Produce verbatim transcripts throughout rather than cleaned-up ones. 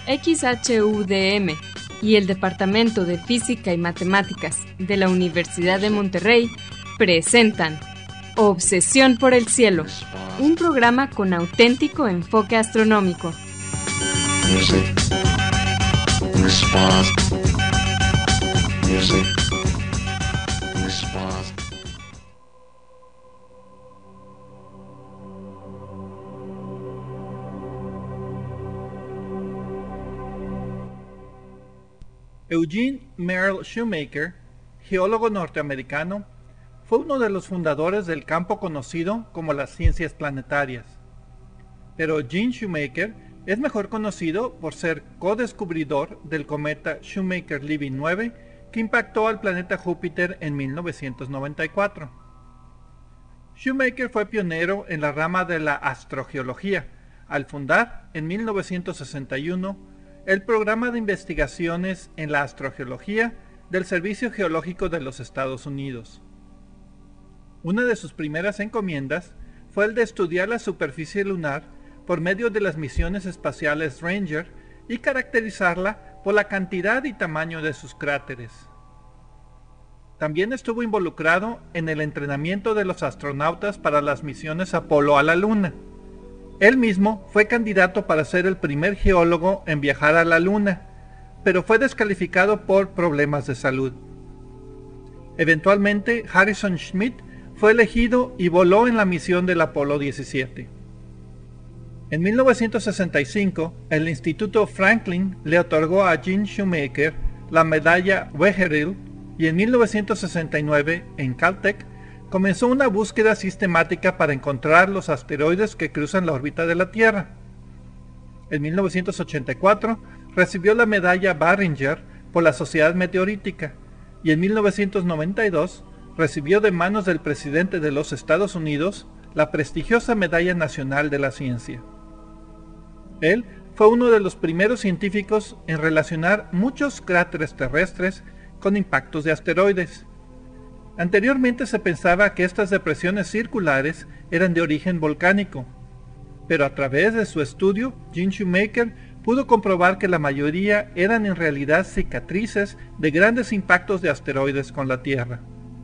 X H U D M y el Departamento de Física y Matemáticas de la Universidad de Monterrey presentan Obsesión por el Cielo, un programa con auténtico enfoque astronómico. Music. Response. Music. Response. Eugene Merrill Shoemaker, geólogo norteamericano, fue uno de los fundadores del campo conocido como las ciencias planetarias. Pero Gene Shoemaker es mejor conocido por ser co-descubridor del cometa Shoemaker-Levy nueve que impactó al planeta Júpiter en mil novecientos noventa y cuatro. Shoemaker fue pionero en la rama de la astrogeología, al fundar en mil novecientos sesenta y uno el programa de investigaciones en la astrogeología del Servicio Geológico de los Estados Unidos. Una de sus primeras encomiendas fue el de estudiar la superficie lunar por medio de las misiones espaciales Ranger y caracterizarla por la cantidad y tamaño de sus cráteres. También estuvo involucrado en el entrenamiento de los astronautas para las misiones Apolo a la Luna. Él mismo fue candidato para ser el primer geólogo en viajar a la Luna, pero fue descalificado por problemas de salud. Eventualmente, Harrison Schmitt fue elegido y voló en la misión del Apolo diecisiete. En mil novecientos sesenta y cinco, el Instituto Franklin le otorgó a Gene Shoemaker la medalla Weyerhaeuser y en mil novecientos sesenta y nueve, en Caltech, comenzó una búsqueda sistemática para encontrar los asteroides que cruzan la órbita de la Tierra. En mil novecientos ochenta y cuatro, recibió la medalla Barringer por la Sociedad Meteorítica y en mil novecientos noventa y dos recibió de manos del presidente de los Estados Unidos la prestigiosa Medalla Nacional de la Ciencia. Él fue uno de los primeros científicos en relacionar muchos cráteres terrestres con impactos de asteroides. Anteriormente se pensaba que estas depresiones circulares eran de origen volcánico, pero a través de su estudio, Gene Shoemaker pudo comprobar que la mayoría eran en realidad cicatrices de grandes impactos de asteroides con la Tierra.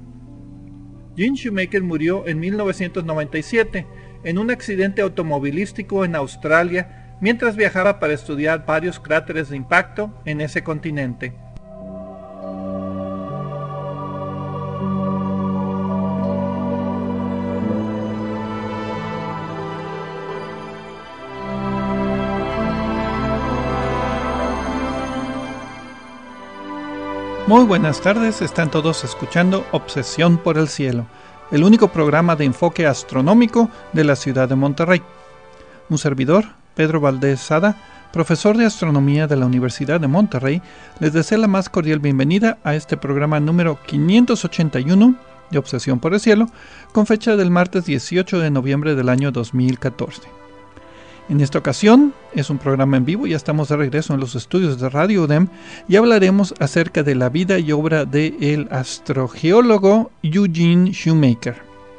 Gene Shoemaker murió en mil novecientos noventa y siete en un accidente automovilístico en Australia mientras viajaba para estudiar varios cráteres de impacto en ese continente. Muy buenas tardes, están todos escuchando Obsesión por el Cielo, el único programa de enfoque astronómico de la ciudad de Monterrey. Un servidor, Pedro Valdés Sada, profesor de astronomía de la Universidad de Monterrey, les desea la más cordial bienvenida a este programa número quinientos ochenta y uno de Obsesión por el Cielo, con fecha del martes dieciocho de noviembre del año dos mil catorce. En esta ocasión es un programa en vivo, ya estamos de regreso en los estudios de Radio U D E M y hablaremos acerca de la vida y obra del astrogeólogo Eugene Shoemaker,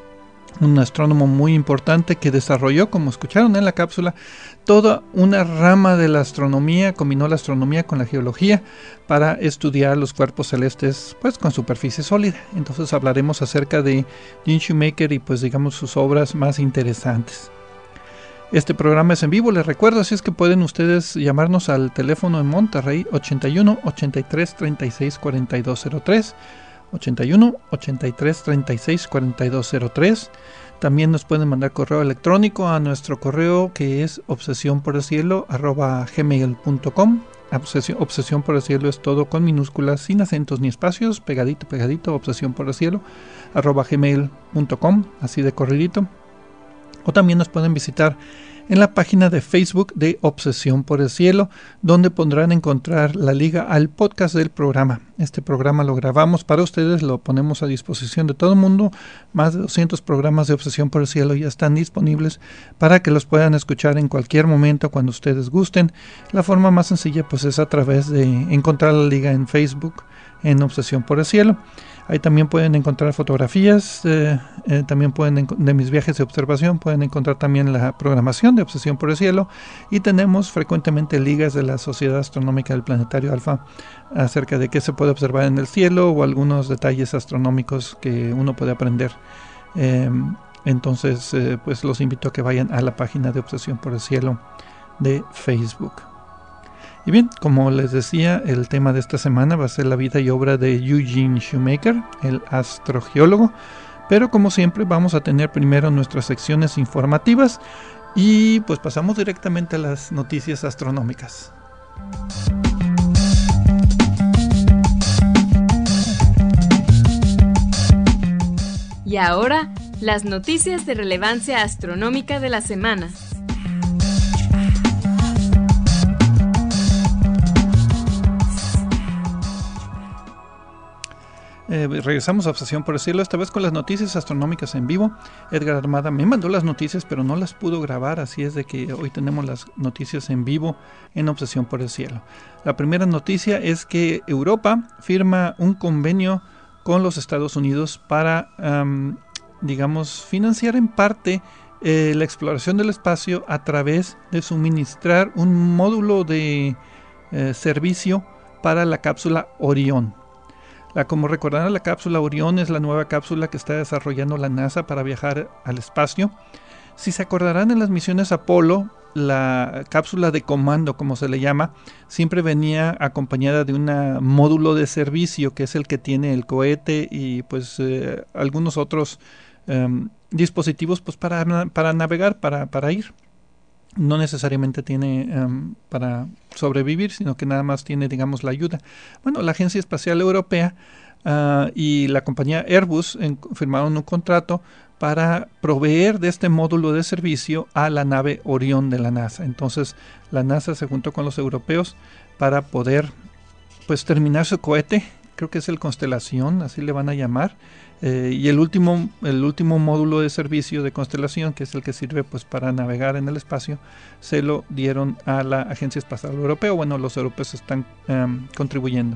un astrónomo muy importante que desarrolló, como escucharon en la cápsula, toda una rama de la astronomía, combinó la astronomía con la geología para estudiar los cuerpos celestes pues con superficie sólida. Entonces hablaremos acerca de Gene Shoemaker y pues digamos sus obras más interesantes. Este programa es en vivo, les recuerdo, así es que pueden ustedes llamarnos al teléfono en Monterrey ochenta y uno, ochenta y tres, treinta y seis, cuarenta y dos cero tres, ochenta y uno, ochenta y tres, treinta y seis, cuarenta y dos cero tres. También nos pueden mandar correo electrónico a nuestro correo que es obsesión por el cielo arroba gmail punto com. Obsesión, obsesión por el cielo es todo con minúsculas, sin acentos ni espacios, pegadito, pegadito, obsesión por el cielo arroba gmail punto com, así de corridito. O también nos pueden visitar en la página de Facebook de Obsesión por el Cielo, donde podrán encontrar la liga al podcast del programa. Este programa lo grabamos para ustedes, lo ponemos a disposición de todo el mundo. Más de doscientos programas de Obsesión por el Cielo ya están disponibles para que los puedan escuchar en cualquier momento cuando ustedes gusten. La forma más sencilla pues es a través de encontrar la liga en Facebook en Obsesión por el Cielo. Ahí también pueden encontrar fotografías, eh, eh, también pueden de mis viajes de observación, pueden encontrar también la programación de Obsesión por el Cielo, y tenemos frecuentemente ligas de la Sociedad Astronómica del Planetario Alfa acerca de qué se puede observar en el cielo o algunos detalles astronómicos que uno puede aprender. Eh, entonces, eh, pues los invito a que vayan a la página de Obsesión por el Cielo de Facebook. Y bien, como les decía, el tema de esta semana va a ser la vida y obra de Eugene Shoemaker, el astrogeólogo, pero como siempre vamos a tener primero nuestras secciones informativas y pues pasamos directamente a las noticias astronómicas. Y ahora, las noticias de relevancia astronómica de la semana. Eh, regresamos a Obsesión por el Cielo, esta vez con las noticias astronómicas en vivo. Edgar Armada me mandó las noticias, pero no las pudo grabar, así es de que hoy tenemos las noticias en vivo en Obsesión por el Cielo. La primera noticia es que Europa firma un convenio con los Estados Unidos para, um, digamos, financiar en parte eh, la exploración del espacio a través de suministrar un módulo de eh, servicio para la cápsula Orión. La, como recordarán, la cápsula Orión es la nueva cápsula que está desarrollando la NASA para viajar al espacio. Si se acordarán, en las misiones Apolo, la cápsula de comando, como se le llama, siempre venía acompañada de un módulo de servicio, que es el que tiene el cohete y pues eh, algunos otros eh, dispositivos pues, para, para navegar, para, para ir. No necesariamente tiene um, para sobrevivir, sino que nada más tiene, digamos, la ayuda. Bueno, la Agencia Espacial Europea uh, y la compañía Airbus en, firmaron un contrato para proveer de este módulo de servicio a la nave Orión de la NASA. Entonces, la NASA se juntó con los europeos para poder, pues, terminar su cohete. Creo que es el Constelación, así le van a llamar. Eh, y el último, el último módulo de servicio de Constelación, que es el que sirve pues para navegar en el espacio, se lo dieron a la Agencia Espacial Europea. Bueno, los europeos están um, contribuyendo.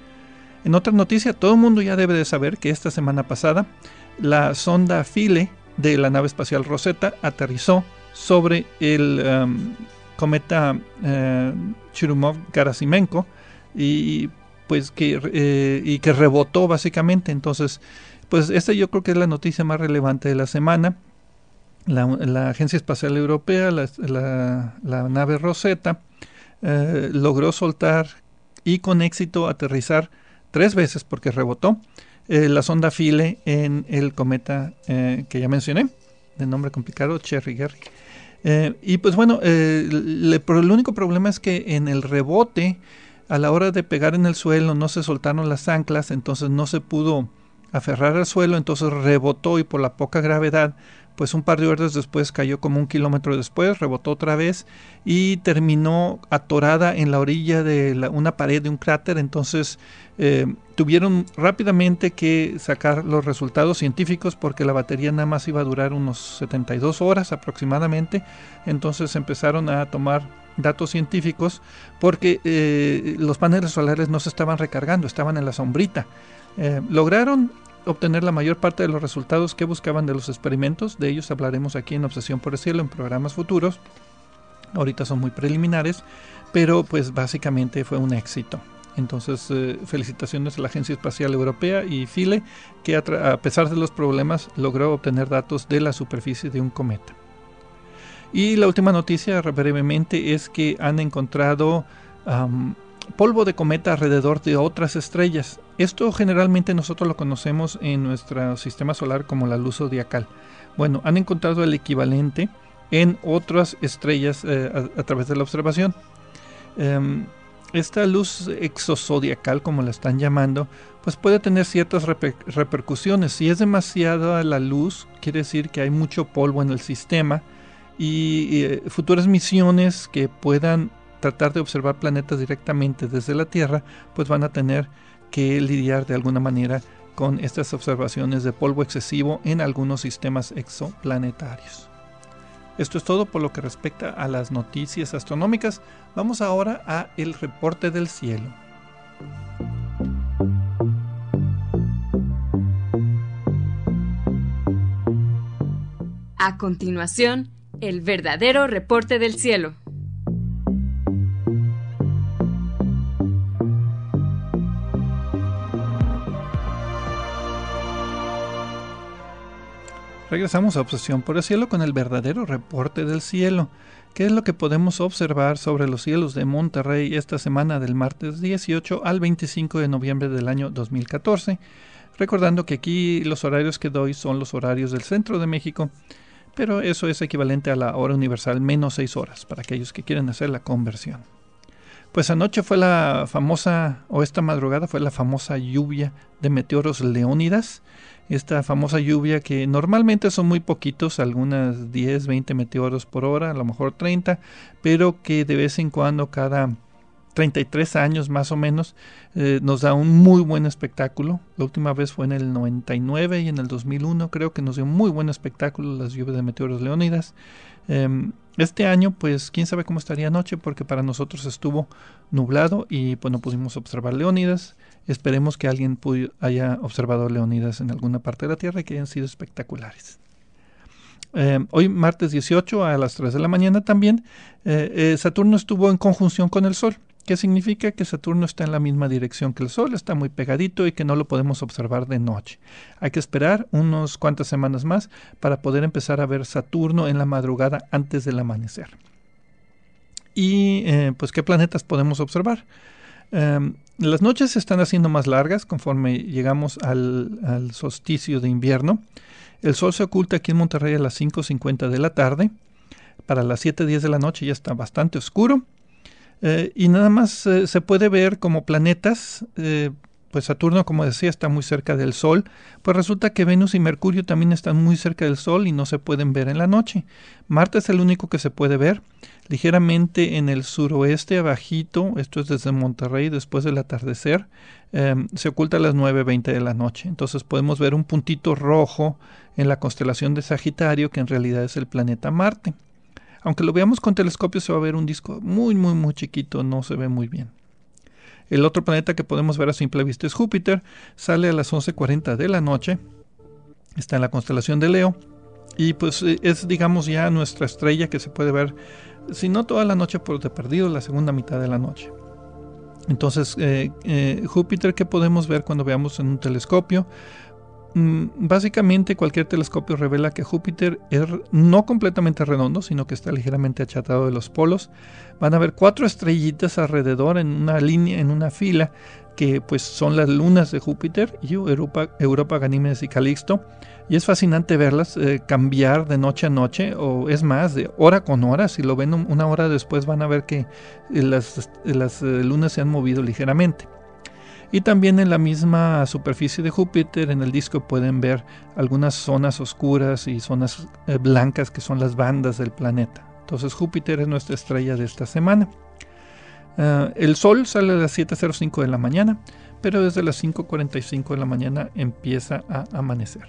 En otra noticia, todo el mundo ya debe de saber que esta semana pasada la sonda Philae de la nave espacial Rosetta aterrizó sobre el um, cometa uh, Churyumov-Gerasimenko y pues que eh, y que rebotó básicamente. Entonces, pues esta yo creo que es la noticia más relevante de la semana. La, la Agencia Espacial Europea, la, la, la nave Rosetta, eh, logró soltar y con éxito aterrizar tres veces, porque rebotó, eh, la sonda Philae en el cometa eh, que ya mencioné, de nombre complicado, Cherry-Gerry. Eh, y pues bueno, eh, le, pero el único problema es que en el rebote, a la hora de pegar en el suelo, no se soltaron las anclas, entonces no se pudo aferrar al suelo, entonces rebotó y por la poca gravedad, pues un par de horas después cayó como un kilómetro después, rebotó otra vez y terminó atorada en la orilla de la, una pared de un cráter. Entonces eh, tuvieron rápidamente que sacar los resultados científicos porque la batería nada más iba a durar unos setenta y dos horas aproximadamente. Entonces empezaron a tomar datos científicos porque eh, los paneles solares no se estaban recargando, estaban en la sombrita. Eh, lograron obtener la mayor parte de los resultados que buscaban de los experimentos. De ellos hablaremos aquí en Obsesión por el Cielo en programas futuros. Ahorita son muy preliminares, pero pues básicamente fue un éxito. Entonces eh, felicitaciones a la Agencia Espacial Europea y Philae, que a, a pesar de los problemas logró obtener datos de la superficie de un cometa. Y la última noticia brevemente es que han encontrado um, polvo de cometa alrededor de otras estrellas. Esto generalmente nosotros lo conocemos en nuestro sistema solar como la luz zodiacal. Bueno, han encontrado el equivalente en otras estrellas eh, a, a través de la observación. Um, esta luz exozodiacal, como la están llamando, pues puede tener ciertas reper- repercusiones. Si es demasiada la luz, quiere decir que hay mucho polvo en el sistema y, y eh, futuras misiones que puedan tratar de observar planetas directamente desde la Tierra, pues van a tener que lidiar de alguna manera con estas observaciones de polvo excesivo en algunos sistemas exoplanetarios. Esto es todo por lo que respecta a las noticias astronómicas. Vamos ahora a el reporte del cielo. A continuación, el verdadero reporte del cielo. Regresamos a Obsesión por el Cielo con el verdadero reporte del cielo. ¿Qué es lo que podemos observar sobre los cielos de Monterrey esta semana del martes dieciocho al veinticinco de noviembre del año dos mil catorce? Recordando que aquí los horarios que doy son los horarios del centro de México, pero eso es equivalente a la hora universal menos seis horas, para aquellos que quieren hacer la conversión. Pues anoche fue la famosa, o esta madrugada fue la famosa lluvia de meteoros Leónidas. Esta famosa lluvia que normalmente son muy poquitos, algunas diez, veinte meteoros por hora, a lo mejor treinta, pero que de vez en cuando, cada treinta y tres años más o menos, eh, nos da un muy buen espectáculo. La última vez fue en el noventa y nueve y en el dos mil uno, creo que nos dio un muy buen espectáculo las lluvias de meteoros Leónidas. Eh, este año, pues quién sabe cómo estaría anoche, porque para nosotros estuvo nublado y pues no pudimos observar Leónidas. Esperemos que alguien pudo, haya observado Leónidas en alguna parte de la Tierra y que hayan sido espectaculares. Eh, hoy martes dieciocho a las tres de la mañana también, eh, eh, Saturno estuvo en conjunción con el Sol. ¿Qué significa? Que Saturno está en la misma dirección que el Sol, está muy pegadito y que no lo podemos observar de noche. Hay que esperar unos cuantas semanas más para poder empezar a ver Saturno en la madrugada antes del amanecer. Y eh, pues ¿qué planetas podemos observar? Eh, las noches se están haciendo más largas conforme llegamos al, al solsticio de invierno. El Sol se oculta aquí en Monterrey a las cinco cincuenta de la tarde. Para las siete diez de la noche ya está bastante oscuro. Eh, y nada más eh, se puede ver como planetas, eh, pues Saturno, como decía, está muy cerca del Sol, pues resulta que Venus y Mercurio también están muy cerca del Sol y no se pueden ver en la noche. Marte es el único que se puede ver, ligeramente en el suroeste, abajito, esto es desde Monterrey, después del atardecer, eh, se oculta a las nueve veinte de la noche. Entonces podemos ver un puntito rojo en la constelación de Sagitario, que en realidad es el planeta Marte. Aunque lo veamos con telescopio, se va a ver un disco muy, muy, muy chiquito, no se ve muy bien. El otro planeta que podemos ver a simple vista es Júpiter, sale a las once cuarenta de la noche, está en la constelación de Leo, y pues es, digamos, ya nuestra estrella que se puede ver, si no toda la noche, por de perdido, la segunda mitad de la noche. Entonces, eh, eh, Júpiter, ¿qué podemos ver cuando veamos en un telescopio? Básicamente cualquier telescopio revela que Júpiter es no completamente redondo, sino que está ligeramente achatado de los polos. Van a haber cuatro estrellitas alrededor en una línea, en una fila, que pues son las lunas de Júpiter, Europa, Europa, Ganímedes y Calixto. Y es fascinante verlas eh, cambiar de noche a noche, o es más, de hora con hora. Si lo ven una hora después van a ver que las, las eh, lunas se han movido ligeramente. Y también en la misma superficie de Júpiter, en el disco, pueden ver algunas zonas oscuras y zonas eh, blancas que son las bandas del planeta. Entonces Júpiter es nuestra estrella de esta semana. Uh, el Sol sale a las siete cero cinco de la mañana, pero desde las cinco cuarenta y cinco de la mañana empieza a amanecer.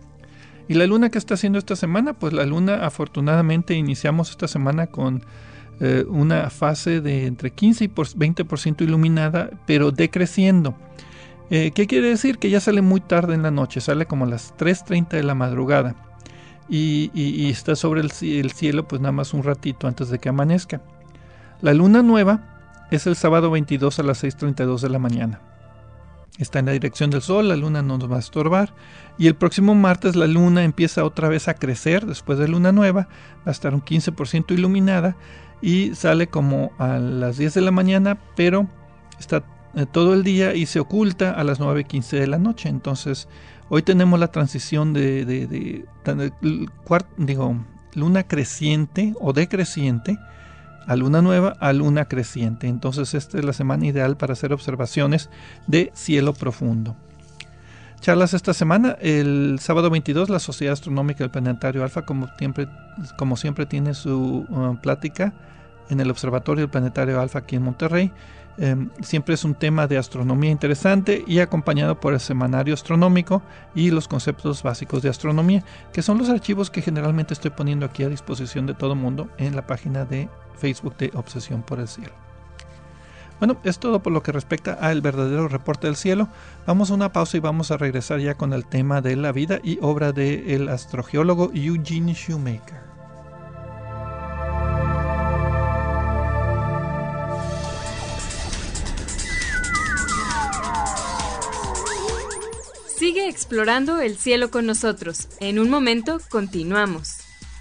¿Y la luna qué está haciendo esta semana? Pues la luna, afortunadamente, iniciamos esta semana con Eh, una fase de entre quince y veinte por ciento iluminada, pero decreciendo. Eh, ¿Qué quiere decir? Que ya sale muy tarde en la noche, sale como a las tres treinta de la madrugada y, y, y está sobre el, el cielo pues nada más un ratito antes de que amanezca. La luna nueva es el sábado veintidós a las seis treinta y dos de la mañana. Está en la dirección del Sol, la luna no nos va a estorbar. Y el próximo martes la luna empieza otra vez a crecer después de luna nueva, va a estar un quince por ciento iluminada y sale como a las diez de la mañana, pero está eh, todo el día y se oculta a las nueve quince de la noche. Entonces hoy tenemos la transición de, de, de, de, de cuart, digo, luna creciente o decreciente a luna nueva a luna creciente. Entonces esta es la semana ideal para hacer observaciones de cielo profundo. Charlas esta semana, el sábado veintidós, la Sociedad Astronómica del Planetario Alfa, como siempre, como siempre tiene su uh, plática en el Observatorio del Planetario Alfa aquí en Monterrey. Eh, siempre es un tema de astronomía interesante y acompañado por el semanario astronómico y los conceptos básicos de astronomía, que son los archivos que generalmente estoy poniendo aquí a disposición de todo el mundo en la página de Facebook de Obsesión por el Cielo. Bueno, es todo por lo que respecta al verdadero reporte del cielo. Vamos a una pausa y vamos a regresar ya con el tema de la vida y obra del astrogeólogo Eugene Shoemaker. Sigue explorando el cielo con nosotros. En un momento, continuamos.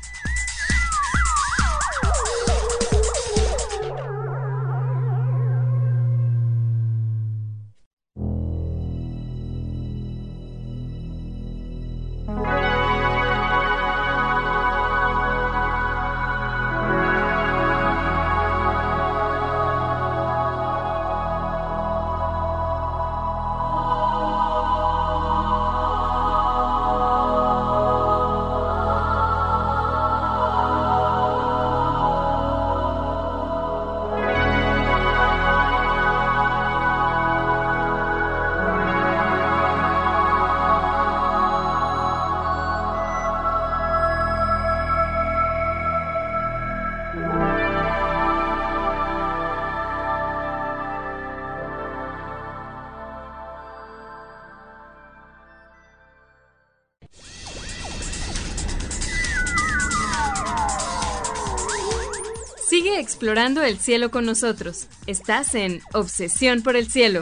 Sigue explorando el cielo con nosotros. Estás en Obsesión por el Cielo.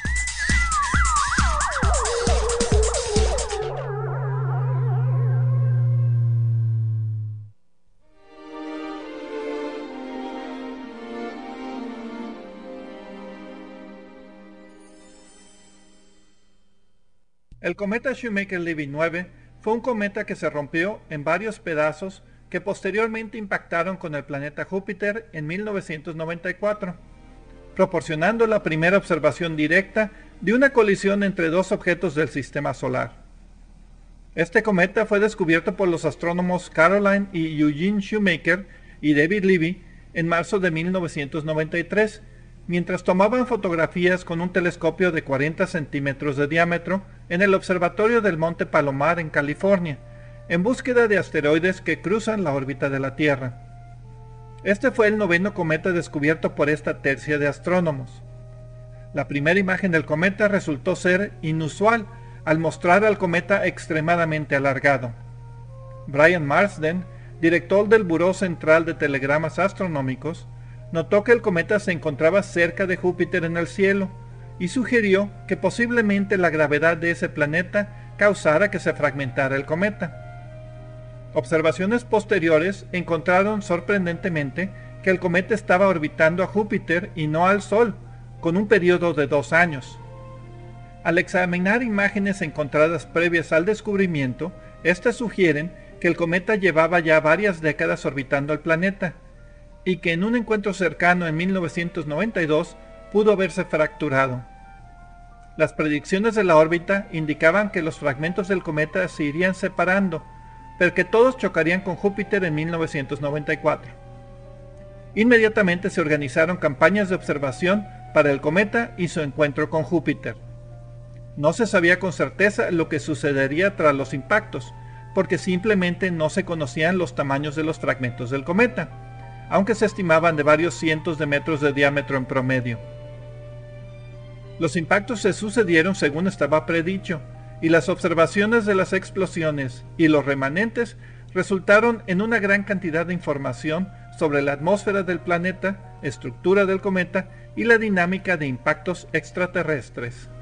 El cometa Shoemaker-Levy nueve fue un cometa que se rompió en varios pedazos que posteriormente impactaron con el planeta Júpiter en mil novecientos noventa y cuatro, proporcionando la primera observación directa de una colisión entre dos objetos del sistema solar. Este cometa fue descubierto por los astrónomos Caroline y Eugene Shoemaker y David Levy en marzo de mil novecientos noventa y tres, mientras tomaban fotografías con un telescopio de cuarenta centímetros de diámetro en el observatorio del Monte Palomar en California, en búsqueda de asteroides que cruzan la órbita de la Tierra. Este fue el noveno cometa descubierto por esta tercia de astrónomos. La primera imagen del cometa resultó ser inusual al mostrar al cometa extremadamente alargado. Brian Marsden, director del Buró Central de Telegramas Astronómicos, notó que el cometa se encontraba cerca de Júpiter en el cielo y sugirió que posiblemente la gravedad de ese planeta causara que se fragmentara el cometa. Observaciones posteriores encontraron sorprendentemente que el cometa estaba orbitando a Júpiter y no al Sol, con un periodo de dos años. Al examinar imágenes encontradas previas al descubrimiento, estas sugieren que el cometa llevaba ya varias décadas orbitando al planeta, y que en un encuentro cercano en mil novecientos noventa y dos pudo haberse fracturado. Las predicciones de la órbita indicaban que los fragmentos del cometa se irían separando, pero que todos chocarían con Júpiter en mil novecientos noventa y cuatro. Inmediatamente se organizaron campañas de observación para el cometa y su encuentro con Júpiter. No se sabía con certeza lo que sucedería tras los impactos, porque simplemente no se conocían los tamaños de los fragmentos del cometa, aunque se estimaban de varios cientos de metros de diámetro en promedio. Los impactos se sucedieron según estaba predicho, y las observaciones de las explosiones y los remanentes resultaron en una gran cantidad de información sobre la atmósfera del planeta, estructura del cometa y la dinámica de impactos extraterrestres.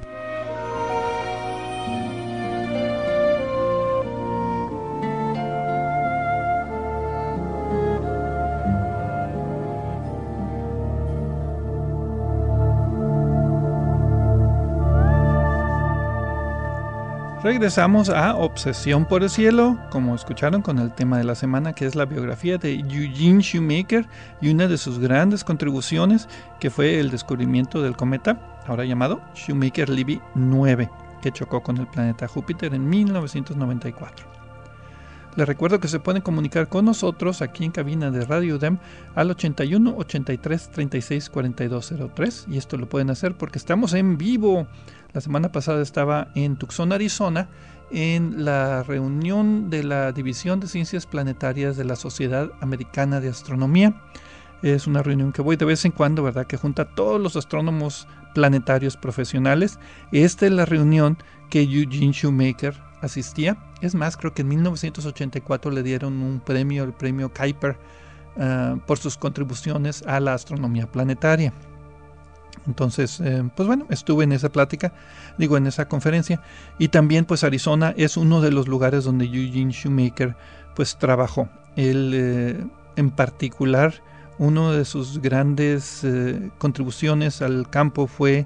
Regresamos a Obsesión por el Cielo, como escucharon, con el tema de la semana, que es la biografía de Eugene Shoemaker y una de sus grandes contribuciones, que fue el descubrimiento del cometa, ahora llamado Shoemaker-Levy nueve, que chocó con el planeta Júpiter en mil novecientos noventa y cuatro. Les recuerdo que se pueden comunicar con nosotros aquí en cabina de Radio U D E M al ochenta y uno, ochenta y tres, treinta y seis, cuarenta y dos cero tres, y esto lo pueden hacer porque estamos en vivo. La semana pasada estaba en Tucson, Arizona, en la reunión de la División de Ciencias Planetarias de la Sociedad Americana de Astronomía, Es una reunión que voy de vez en cuando, ¿verdad? Que junta a todos los astrónomos planetarios profesionales. Esta es la reunión que Eugene Shoemaker asistía. Es más, creo que en mil novecientos ochenta y cuatro le dieron un premio, el premio Kuiper, uh, por sus contribuciones a la astronomía planetaria. Entonces, eh, pues bueno, estuve en esa plática, digo, en esa conferencia. Y también, pues Arizona es uno de los lugares donde Eugene Shoemaker, pues trabajó. Él, eh, en particular, una de sus grandes eh, contribuciones al campo fue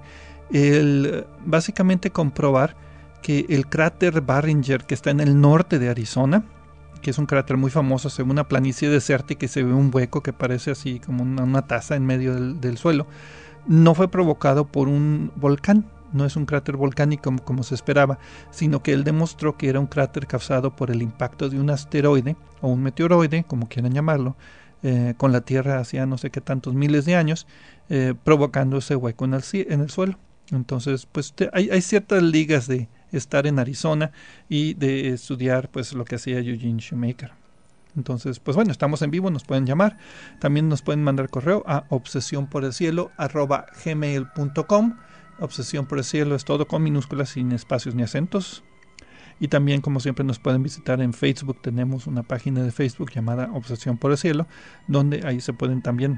el básicamente comprobar que el cráter Barringer, que está en el norte de Arizona, que es un cráter muy famoso, se ve una planicie desértica y se ve un hueco que parece así como una, una taza en medio del, del suelo, no fue provocado por un volcán, no es un cráter volcánico como, como se esperaba, sino que él demostró que era un cráter causado por el impacto de un asteroide o un meteoroide, como quieran llamarlo, eh, con la Tierra hacía no sé qué tantos miles de años, eh, provocando ese hueco en el, en el suelo. Entonces, pues te, hay, hay ciertas ligas de estar en Arizona y de estudiar pues lo que hacía Eugene Shoemaker. Entonces, pues bueno, estamos en vivo, nos pueden llamar, también nos pueden mandar correo a obsesión por el cielo arroba gmail punto com. Obsesión por el cielo es todo con minúsculas, sin espacios ni acentos. Y también, como siempre, nos pueden visitar en Facebook. Tenemos una página de Facebook llamada Obsesión por el Cielo, donde ahí se pueden también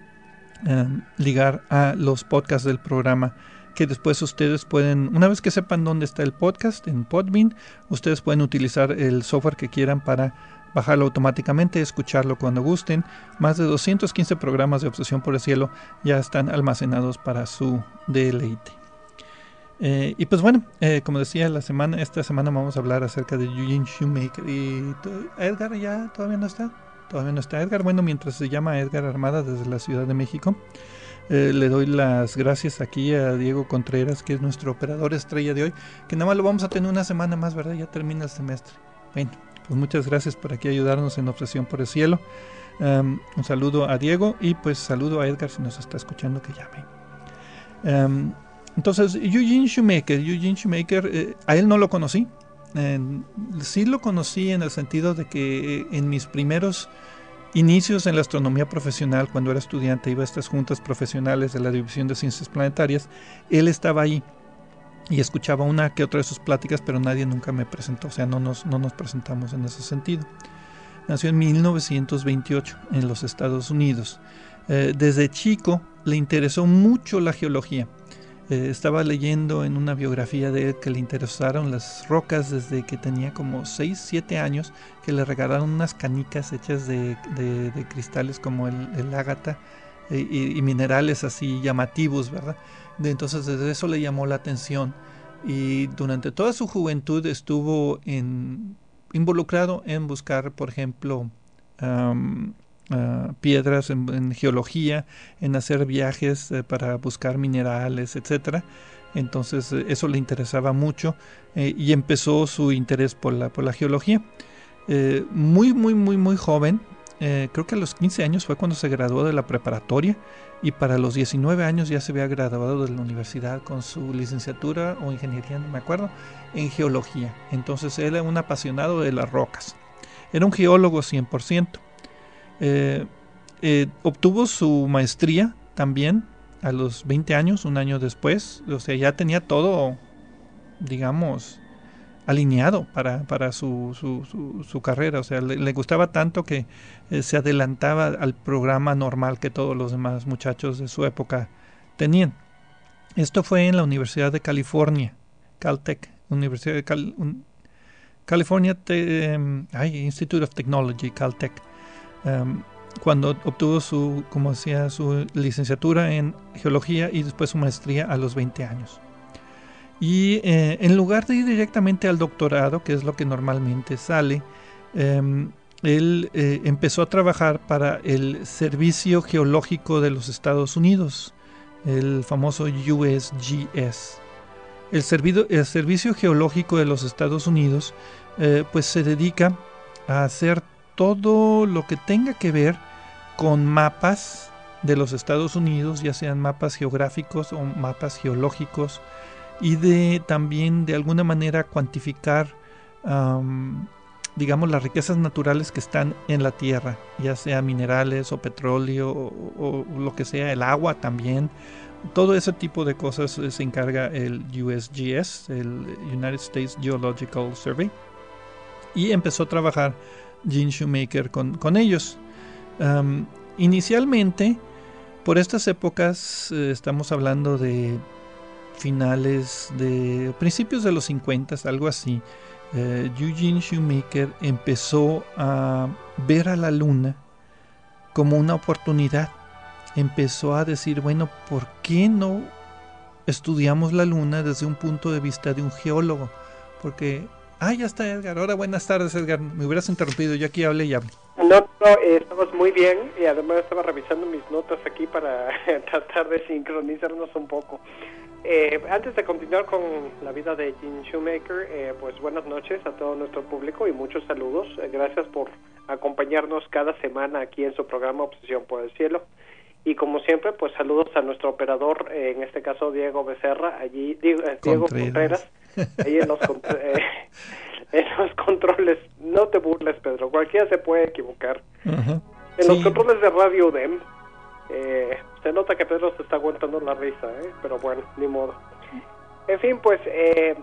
eh, ligar a los podcasts del programa, que después ustedes pueden, una vez que sepan dónde está el podcast, en Podbean, ustedes pueden utilizar el software que quieran para bajarlo automáticamente, escucharlo cuando gusten. Más de doscientos quince programas de Obsesión por el Cielo ya están almacenados para su deleite. Eh, y pues bueno, eh, como decía, la semana, esta semana vamos a hablar acerca de Eugene Shoemaker. ¿Y Edgar ya todavía no está? Todavía no está Edgar. Bueno, mientras se llama Edgar Armada desde la Ciudad de México, eh, le doy las gracias aquí a Diego Contreras, que es nuestro operador estrella de hoy, que nada más lo vamos a tener una semana más, ¿verdad? Ya termina el semestre. Bueno, pues muchas gracias por aquí ayudarnos en Obsesión por el Cielo. Um, un saludo a Diego y pues saludo a Edgar si nos está escuchando, que llame. Um, entonces, Eugene Shoemaker, Eugene Shoemaker, eh, a él no lo conocí. Eh, sí lo conocí en el sentido de que eh, en mis primeros inicios en la astronomía profesional, cuando era estudiante, iba a estas juntas profesionales de la División de Ciencias Planetarias, él estaba ahí y escuchaba una que otra de sus pláticas, pero nadie nunca me presentó, o sea, no nos, no nos presentamos en ese sentido. Nació en mil novecientos veintiocho en los Estados Unidos. Eh, desde chico le interesó mucho la geología. Eh, estaba leyendo en una biografía de él que le interesaron las rocas desde que tenía como seis, siete años, que le regalaron unas canicas hechas de, de, de cristales como el, el ágata eh, y, y minerales así llamativos, ¿verdad? De, entonces desde eso le llamó la atención y durante toda su juventud estuvo en, involucrado en buscar, por ejemplo, um, Uh, piedras en, en geología, en hacer viajes eh, para buscar minerales, etcétera. Entonces eh, eso le interesaba mucho eh, y empezó su interés por la, por la geología. Eh, muy, muy, muy, muy joven, eh, creo que a los quince años fue cuando se graduó de la preparatoria y para los diecinueve años ya se había graduado de la universidad con su licenciatura o ingeniería, no me acuerdo, en geología. Entonces él era un apasionado de las rocas. Era un geólogo cien por ciento. Eh, eh, obtuvo su maestría también a los veinte años, un año después, o sea, ya tenía todo, digamos, alineado para, para su, su, su, su carrera, o sea, le, le gustaba tanto que eh, se adelantaba al programa normal que todos los demás muchachos de su época tenían. Esto fue en la Universidad de California, Caltech, Universidad de Cal, un, California Te, um, ay, Institute of Technology, Caltech. Um, cuando obtuvo su, como decía, su licenciatura en geología y después su maestría a los veinte años. Y eh, en lugar de ir directamente al doctorado, que es lo que normalmente sale, eh, él eh, empezó a trabajar para el Servicio Geológico de los Estados Unidos, el famoso U S G S. El, servido, el Servicio Geológico de los Estados Unidos eh, pues se dedica a hacer todo lo que tenga que ver con mapas de los Estados Unidos, ya sean mapas geográficos o mapas geológicos, y de también de alguna manera cuantificar um, digamos, las riquezas naturales que están en la Tierra, ya sea minerales o petróleo o, o, o lo que sea, el agua también. Todo ese tipo de cosas eh, se encarga el U S G S, el United States Geological Survey, y empezó a trabajar Gene Shoemaker con, con ellos. Um, inicialmente, por estas épocas, eh, estamos hablando de finales de principios de los cincuenta, algo así. Uh, Eugene Shoemaker empezó a ver a la luna como una oportunidad. Empezó a decir, bueno, ¿por qué no estudiamos la luna desde un punto de vista de un geólogo? Porque, ah, ya está Edgar. Ahora, buenas tardes, Edgar. Me hubieras interrumpido, yo aquí hablé y hablé. No, no, eh, estabas muy bien y además estaba revisando mis notas aquí para tratar de sincronizarnos un poco. Eh, antes de continuar con la vida de Gene Shoemaker, eh, pues buenas noches a todo nuestro público y muchos saludos. Eh, gracias por acompañarnos cada semana aquí en su programa Obsesión por el Cielo. Y como siempre, pues saludos a nuestro operador, eh, en este caso Diego Becerra, allí Diego, eh, Diego Contreras, ahí en los, eh, en los controles. No te burles, Pedro, cualquiera se puede equivocar. Uh-huh. En sí. Los controles de Radio U D E M, eh, se nota que Pedro se está aguantando la risa, ¿eh? Pero bueno, ni modo. En fin, pues eh,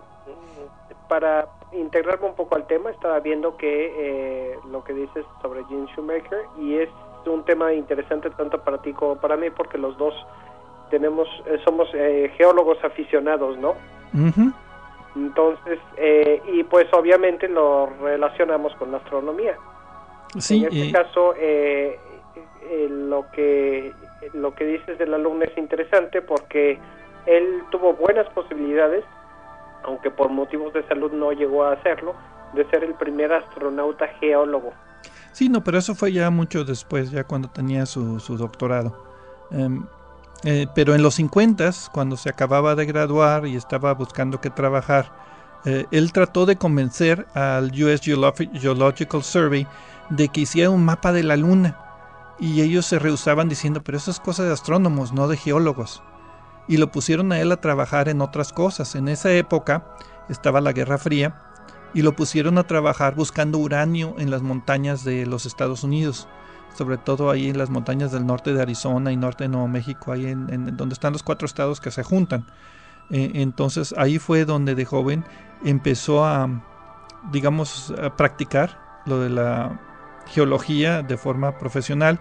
para integrarme un poco al tema, estaba viendo que eh, lo que dices sobre Gene Shoemaker, y es un tema interesante tanto para ti como para mí, porque los dos tenemos eh, somos eh, geólogos aficionados, ¿no? Uh-huh. Entonces, eh, y pues obviamente lo relacionamos con la astronomía. Sí, en este y... caso, eh, eh, lo que lo que dices de la luna es interesante porque él tuvo buenas posibilidades, aunque por motivos de salud no llegó a hacerlo, de ser el primer astronauta geólogo. Sí, no, pero eso fue ya mucho después, ya cuando tenía su, su doctorado. Um, eh, pero en los cincuentas, cuando se acababa de graduar y estaba buscando qué trabajar, eh, él trató de convencer al U S Geological Survey de que hiciera un mapa de la luna. Y ellos se rehusaban diciendo, pero eso es cosa de astrónomos, no de geólogos. Y lo pusieron a él a trabajar en otras cosas. En esa época estaba la Guerra Fría, y lo pusieron a trabajar buscando uranio en las montañas de los Estados Unidos, sobre todo ahí en las montañas del norte de Arizona y norte de Nuevo México, ahí en, en donde están los cuatro estados que se juntan. Eh, entonces ahí fue donde de joven empezó a, digamos, a practicar lo de la geología de forma profesional,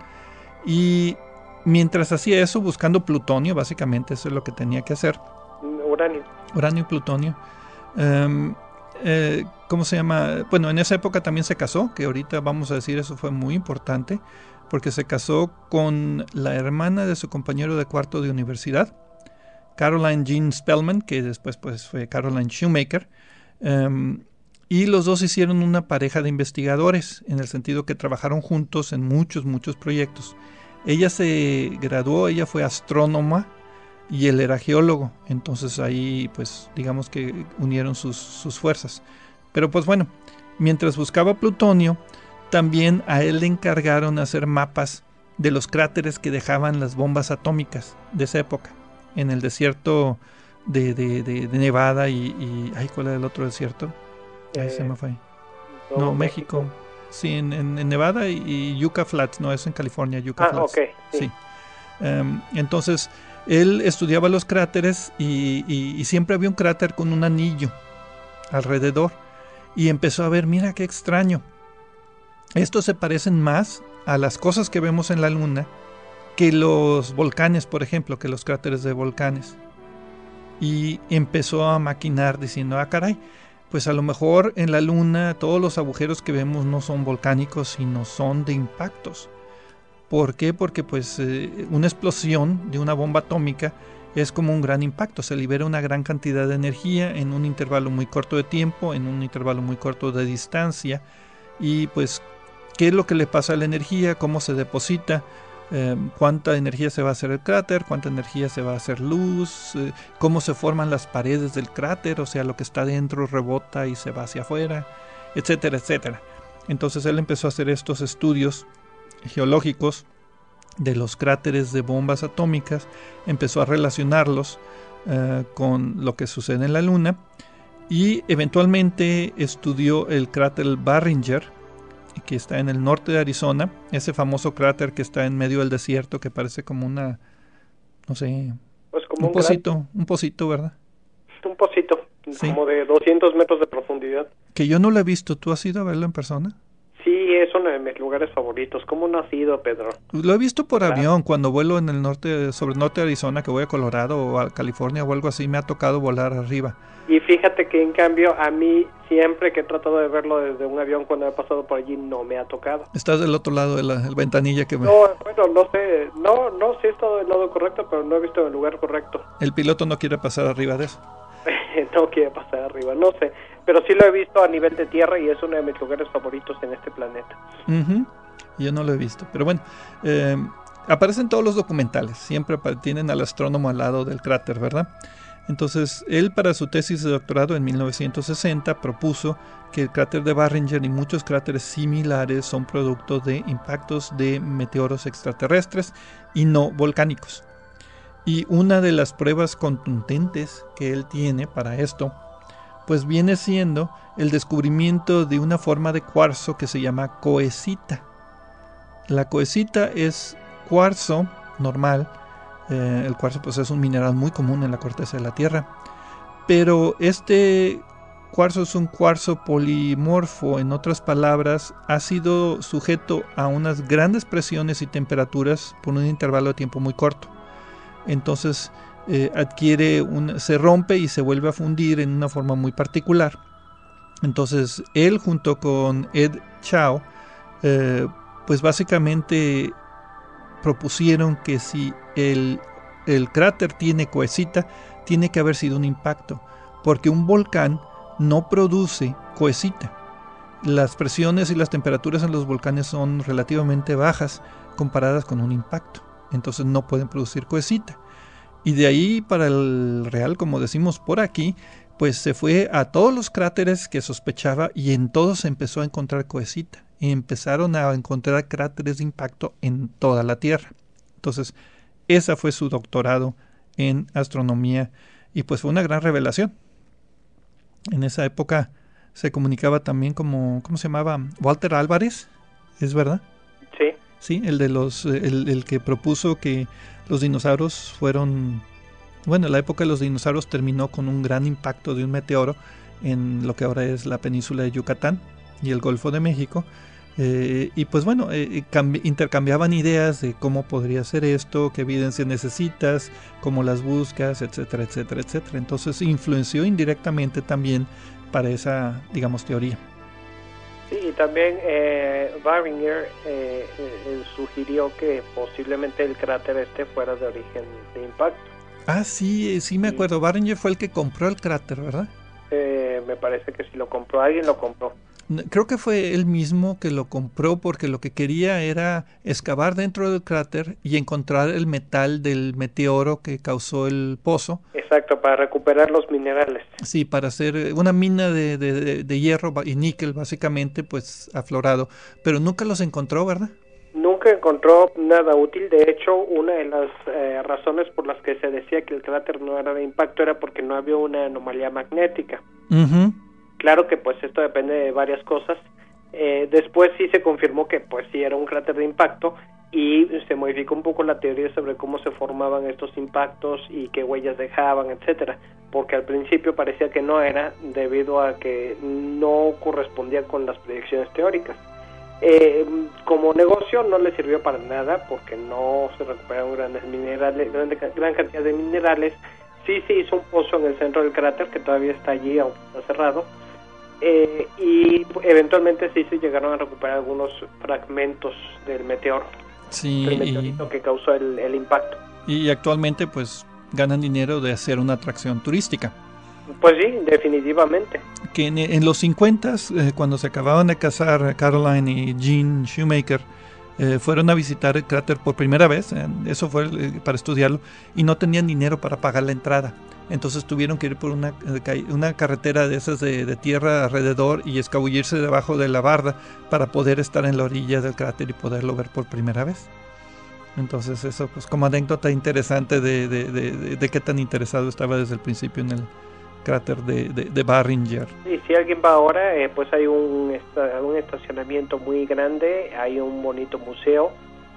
y mientras hacía eso, buscando plutonio, básicamente eso es lo que tenía que hacer. Uranio. Uranio y plutonio. Um, Eh, ¿Cómo se llama? Bueno, en esa época también se casó, que ahorita vamos a decir eso fue muy importante, porque se casó con la hermana de su compañero de cuarto de universidad, Caroline Jean Spellman, que después pues fue Caroline Shoemaker, um, y los dos hicieron una pareja de investigadores, en el sentido que trabajaron juntos en muchos, muchos proyectos. Ella se graduó, ella fue astrónoma, y él era geólogo, entonces ahí pues digamos que unieron sus, sus fuerzas. Pero pues bueno, mientras buscaba plutonio, también a él le encargaron hacer mapas de los cráteres que dejaban las bombas atómicas de esa época, en el desierto de, de, de, de Nevada y, y... ay, ¿cuál era el otro desierto? Ahí eh, se me fue. No, no México. México. Sí, en, en, en Nevada y, y Yucca Flats, no, es en California, Yucca ah, Flats. Okay, sí. sí. Um, entonces él estudiaba los cráteres y, y, y siempre había un cráter con un anillo alrededor, y empezó a ver, mira qué extraño, estos se parecen más a las cosas que vemos en la luna que los volcanes, por ejemplo, que los cráteres de volcanes. Y empezó a maquinar diciendo, ah caray, pues a lo mejor en la luna todos los agujeros que vemos no son volcánicos, sino son de impactos. ¿Por qué? Porque pues eh, una explosión de una bomba atómica es como un gran impacto, se libera una gran cantidad de energía en un intervalo muy corto de tiempo, en un intervalo muy corto de distancia, y pues ¿qué es lo que le pasa a la energía? ¿Cómo se deposita? Eh, ¿Cuánta energía se va a hacer el cráter? ¿Cuánta energía se va a hacer luz? Eh, ¿Cómo se forman las paredes del cráter? O sea, lo que está dentro rebota y se va hacia afuera, etcétera, etcétera. Entonces él empezó a hacer estos estudios geológicos de los cráteres de bombas atómicas, empezó a relacionarlos uh, con lo que sucede en la luna, y eventualmente estudió el cráter Barringer, que está en el norte de Arizona, ese famoso cráter que está en medio del desierto, que parece como una, no sé, pues como un, un pocito, gran... un pocito, ¿verdad? Un pocito, sí. Como de doscientos metros de profundidad. Que yo no lo he visto, ¿tú has ido a verlo en persona? Sí, es uno de mis lugares favoritos. ¿Cómo no has ido, Pedro? Lo he visto por claro. avión, cuando vuelo en el norte, sobre el norte de Arizona, que voy a Colorado o a California o algo así, me ha tocado volar arriba. Y fíjate que en cambio a mí siempre que he tratado de verlo desde un avión cuando he pasado por allí no me ha tocado. Estás del otro lado de la, la ventanilla que me... No, bueno, no sé, no, no sé si he estado del lado correcto, pero no he visto el lugar correcto. El piloto no quiere pasar arriba de eso. No quiere pasar arriba, no sé, pero sí lo he visto a nivel de tierra y es uno de mis lugares favoritos en este planeta. Uh-huh. Yo no lo he visto, pero bueno, eh, aparecen todos los documentales, siempre tienen al astrónomo al lado del cráter, ¿verdad? Entonces, él para su tesis de doctorado en mil novecientos sesenta propuso que el cráter de Barringer y muchos cráteres similares son producto de impactos de meteoros extraterrestres y no volcánicos. Y una de las pruebas contundentes que él tiene para esto, pues viene siendo el descubrimiento de una forma de cuarzo que se llama coesita. La coesita es cuarzo normal. Eh, el cuarzo pues es un mineral muy común en la corteza de la Tierra, pero este cuarzo es un cuarzo polimorfo, en otras palabras, ha sido sujeto a unas grandes presiones y temperaturas por un intervalo de tiempo muy corto. Entonces eh, adquiere un, se rompe y se vuelve a fundir en una forma muy particular. Entonces él junto con Ed Chow, eh, pues básicamente propusieron que si el, el cráter tiene coesita, tiene que haber sido un impacto, porque un volcán no produce coesita. Las presiones y las temperaturas en los volcanes son relativamente bajas comparadas con un impacto, entonces no pueden producir coesita. Y de ahí para el real, como decimos por aquí, pues se fue a todos los cráteres que sospechaba y en todos se empezó a encontrar coesita. Y empezaron a encontrar cráteres de impacto en toda la Tierra. Entonces, esa fue su doctorado en astronomía y pues fue una gran revelación. En esa época se comunicaba también como, ¿cómo se llamaba? Walter Álvarez, ¿es verdad? Sí. Sí, el de los, el, el que propuso que los dinosaurios fueron, bueno, la época de los dinosaurios terminó con un gran impacto de un meteoro en lo que ahora es la península de Yucatán y el Golfo de México. Eh, y pues bueno, eh, cambi- intercambiaban ideas de cómo podría ser esto, qué evidencia necesitas, cómo las buscas, etcétera, etcétera, etcétera. Entonces influenció indirectamente también para esa, digamos, teoría. Sí, y también eh, Barringer eh, eh, sugirió que posiblemente el cráter este fuera de origen de impacto. Ah, sí, sí me acuerdo. Sí. Barringer fue el que compró el cráter, ¿verdad? Eh, me parece que si lo compró, alguien lo compró. Creo que fue él mismo que lo compró porque lo que quería era excavar dentro del cráter y encontrar el metal del meteoro que causó el pozo. Exacto, para recuperar los minerales. Sí, para hacer una mina de, de, de hierro y níquel básicamente, pues aflorado. Pero nunca los encontró, ¿verdad? Nunca encontró nada útil. De hecho, una de las eh, razones por las que se decía que el cráter no era de impacto era porque no había una anomalía magnética. Uh-huh. Claro que pues esto depende de varias cosas. Eh, después sí se confirmó que pues sí era un cráter de impacto y se modificó un poco la teoría sobre cómo se formaban estos impactos y qué huellas dejaban, etcétera, porque al principio parecía que no era debido a que no correspondía con las predicciones teóricas. Eh, como negocio no le sirvió para nada porque no se recuperaron grandes minerales, gran, gran cantidad de minerales. Sí se hizo un pozo en el centro del cráter que todavía está allí, aunque está cerrado. Eh, y eventualmente sí se llegaron a recuperar algunos fragmentos del meteoro, sí, del meteorito y, que causó el, el impacto. Y actualmente pues ganan dinero de hacer una atracción turística. Pues sí, definitivamente. Que en, en los cincuentas, eh, cuando se acababan de casar Caroline y Gene Shoemaker, eh, fueron a visitar el cráter por primera vez, eh, eso fue eh, para estudiarlo, y no tenían dinero para pagar la entrada. Entonces tuvieron que ir por una, una carretera de esas de, de tierra alrededor y escabullirse debajo de la barda para poder estar en la orilla del cráter y poderlo ver por primera vez. Entonces eso pues como anécdota interesante de, de, de, de, de qué tan interesado estaba desde el principio en el cráter de, de, de Barringer. Y si alguien va ahora, eh, pues hay un, esta, un estacionamiento muy grande, hay un bonito museo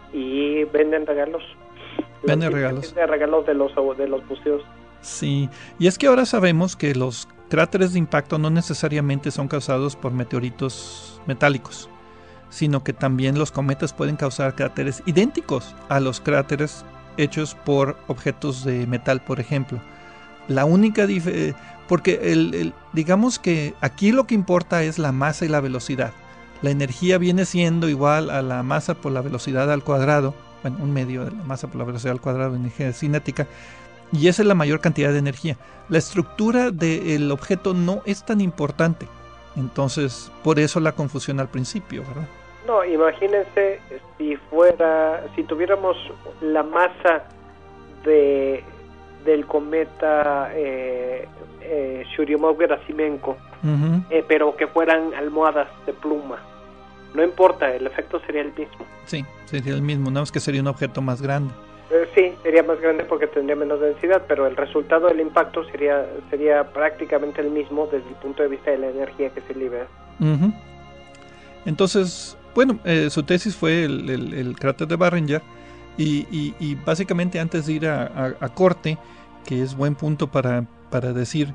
y venden regalos. Venden regalos. Venden regalos de los, de los museos. Sí, y es que ahora sabemos que los cráteres de impacto no necesariamente son causados por meteoritos metálicos, sino que también los cometas pueden causar cráteres idénticos a los cráteres hechos por objetos de metal, por ejemplo. La única diferencia, porque el, el, digamos que aquí lo que importa es la masa y la velocidad. La energía viene siendo igual a la masa por la velocidad al cuadrado, bueno, un medio de la masa por la velocidad al cuadrado de energía cinética, y esa es la mayor cantidad de energía. La estructura del objeto no es tan importante, entonces por eso la confusión al principio, ¿verdad? No, imagínense si fuera, si tuviéramos la masa de del cometa eh, eh, Churyumov-Gerasimenko, uh-huh. eh, pero que fueran almohadas de pluma. No importa, el efecto sería el mismo. Sí, sería el mismo, nada más que sería un objeto más grande. Eh, sí, sería más grande porque tendría menos densidad, pero el resultado del impacto sería sería prácticamente el mismo desde el punto de vista de la energía que se libera. Uh-huh. Entonces, bueno, eh, su tesis fue el, el, el cráter de Barringer y, y, y básicamente antes de ir a, a, a corte, que es buen punto para, para decir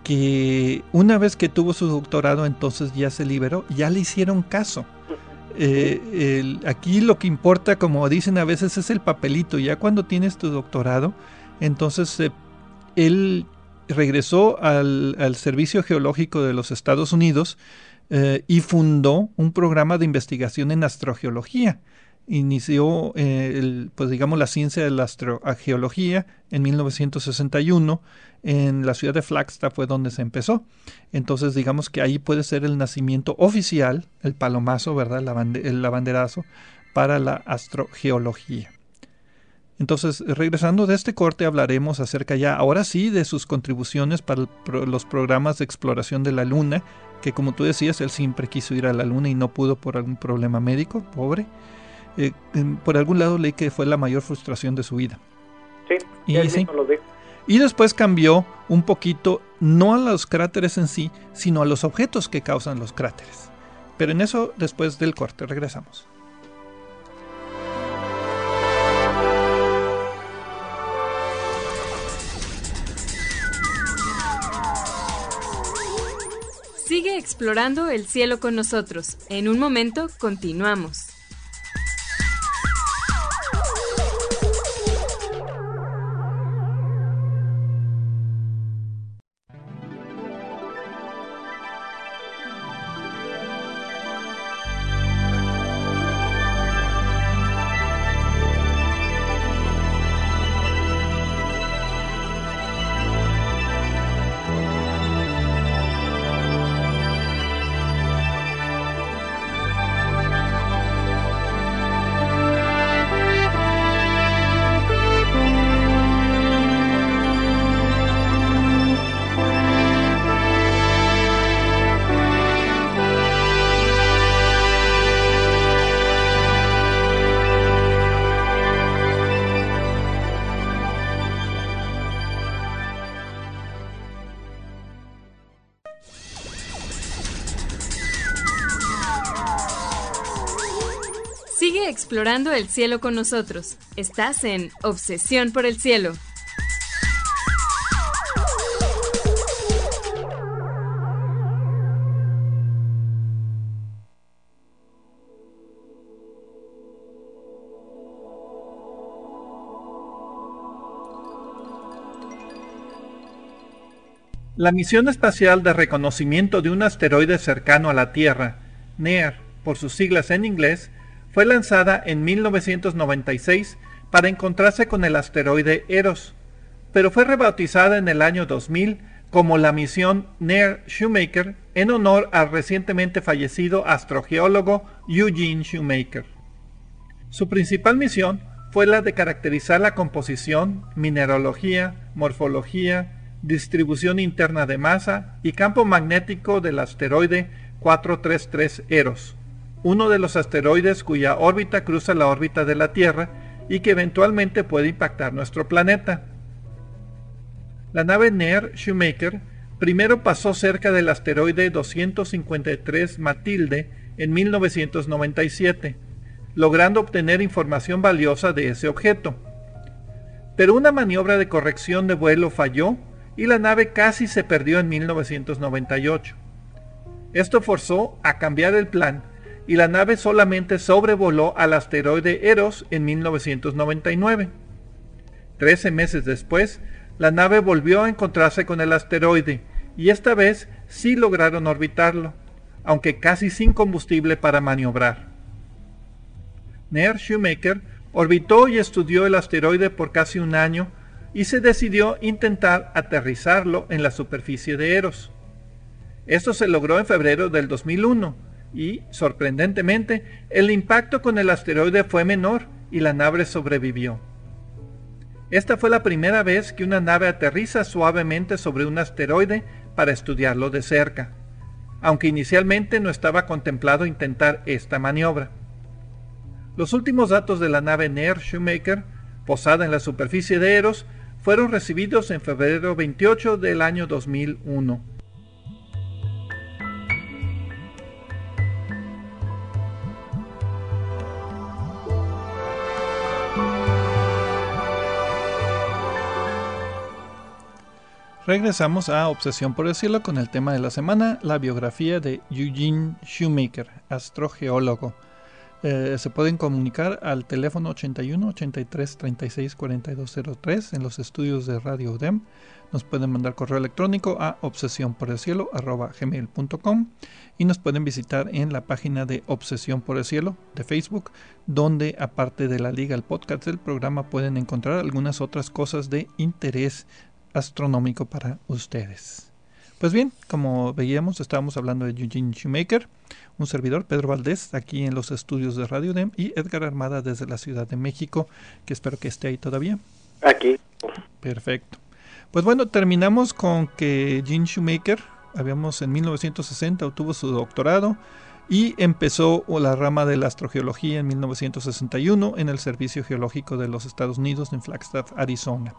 que una vez que tuvo su doctorado entonces ya se liberó, ya le hicieron caso. Eh, el, aquí lo que importa, como dicen a veces, es el papelito. Ya cuando tienes tu doctorado, entonces eh, él regresó al, al Servicio Geológico de los Estados Unidos eh, y fundó un programa de investigación en astrogeología. Inició, eh, el, pues digamos, la ciencia de la astrogeología en mil novecientos sesenta y uno. En la ciudad de Flagstaff fue donde se empezó. Entonces digamos que ahí puede ser el nacimiento oficial, el palomazo, ¿verdad? La bande- el banderazo para la astrogeología. Entonces, regresando de este corte, hablaremos acerca ya, ahora sí, de sus contribuciones para el pro- los programas de exploración de la Luna, que como tú decías, él siempre quiso ir a la Luna y no pudo por algún problema médico, pobre. Eh, por algún lado leí que fue la mayor frustración de su vida. Sí, y, él sí. mismo lo dijo. Y después cambió un poquito, no a los cráteres en sí, sino a los objetos que causan los cráteres. Pero en eso, después del corte, regresamos. Sigue explorando el cielo con nosotros. En un momento, continuamos. Sigue explorando el cielo con nosotros. Estás en Obsesión por el Cielo. La misión espacial de reconocimiento de un asteroide cercano a la Tierra, NEAR, por sus siglas en inglés, fue lanzada en mil novecientos noventa y seis para encontrarse con el asteroide Eros, pero fue rebautizada en el año dos mil como la misión NEAR-Shoemaker en honor al recientemente fallecido astrogeólogo Eugene Shoemaker. Su principal misión fue la de caracterizar la composición, mineralogía, morfología, distribución interna de masa y campo magnético del asteroide cuatrocientos treinta y tres Eros, uno de los asteroides cuya órbita cruza la órbita de la Tierra y que eventualmente puede impactar nuestro planeta. La nave NEAR-Shoemaker primero pasó cerca del asteroide doscientos cincuenta y tres Matilde en mil novecientos noventa y siete, logrando obtener información valiosa de ese objeto. Pero una maniobra de corrección de vuelo falló y la nave casi se perdió en mil novecientos noventa y ocho. Esto forzó a cambiar el plan y la nave solamente sobrevoló al asteroide Eros en mil novecientos noventa y nueve. Trece meses después, la nave volvió a encontrarse con el asteroide y esta vez sí lograron orbitarlo, aunque casi sin combustible para maniobrar. Neil Shoemaker orbitó y estudió el asteroide por casi un año y se decidió intentar aterrizarlo en la superficie de Eros. Esto se logró en febrero del dos mil uno y, sorprendentemente, el impacto con el asteroide fue menor y la nave sobrevivió. Esta fue la primera vez que una nave aterriza suavemente sobre un asteroide para estudiarlo de cerca, aunque inicialmente no estaba contemplado intentar esta maniobra. Los últimos datos de la nave Neil Shoemaker, posada en la superficie de Eros, fueron recibidos en febrero veintiocho del año dos mil uno. Regresamos a Obsesión por el Cielo con el tema de la semana, la biografía de Eugene Shoemaker, astrogeólogo. Eh, se pueden comunicar al teléfono ochenta y uno, ochenta y tres, treinta y seis, cuarenta y dos cero tres en los estudios de Radio U D E M. Nos pueden mandar correo electrónico a obsesión por el cielo arroba gmail punto com y nos pueden visitar en la página de Obsesión por el Cielo de Facebook, donde aparte de la liga al podcast del programa pueden encontrar algunas otras cosas de interés astronómico para ustedes. Pues bien, como veíamos, estábamos hablando de Eugene Shoemaker, un servidor, Pedro Valdés, aquí en los estudios de Radio U D E M, y Edgar Armada desde la Ciudad de México, que espero que esté ahí todavía. Aquí. Perfecto. Pues bueno, terminamos con que Eugene Shoemaker, habíamos en mil novecientos sesenta, obtuvo su doctorado y empezó la rama de la astrogeología en mil novecientos sesenta y uno en el Servicio Geológico de los Estados Unidos en Flagstaff, Arizona.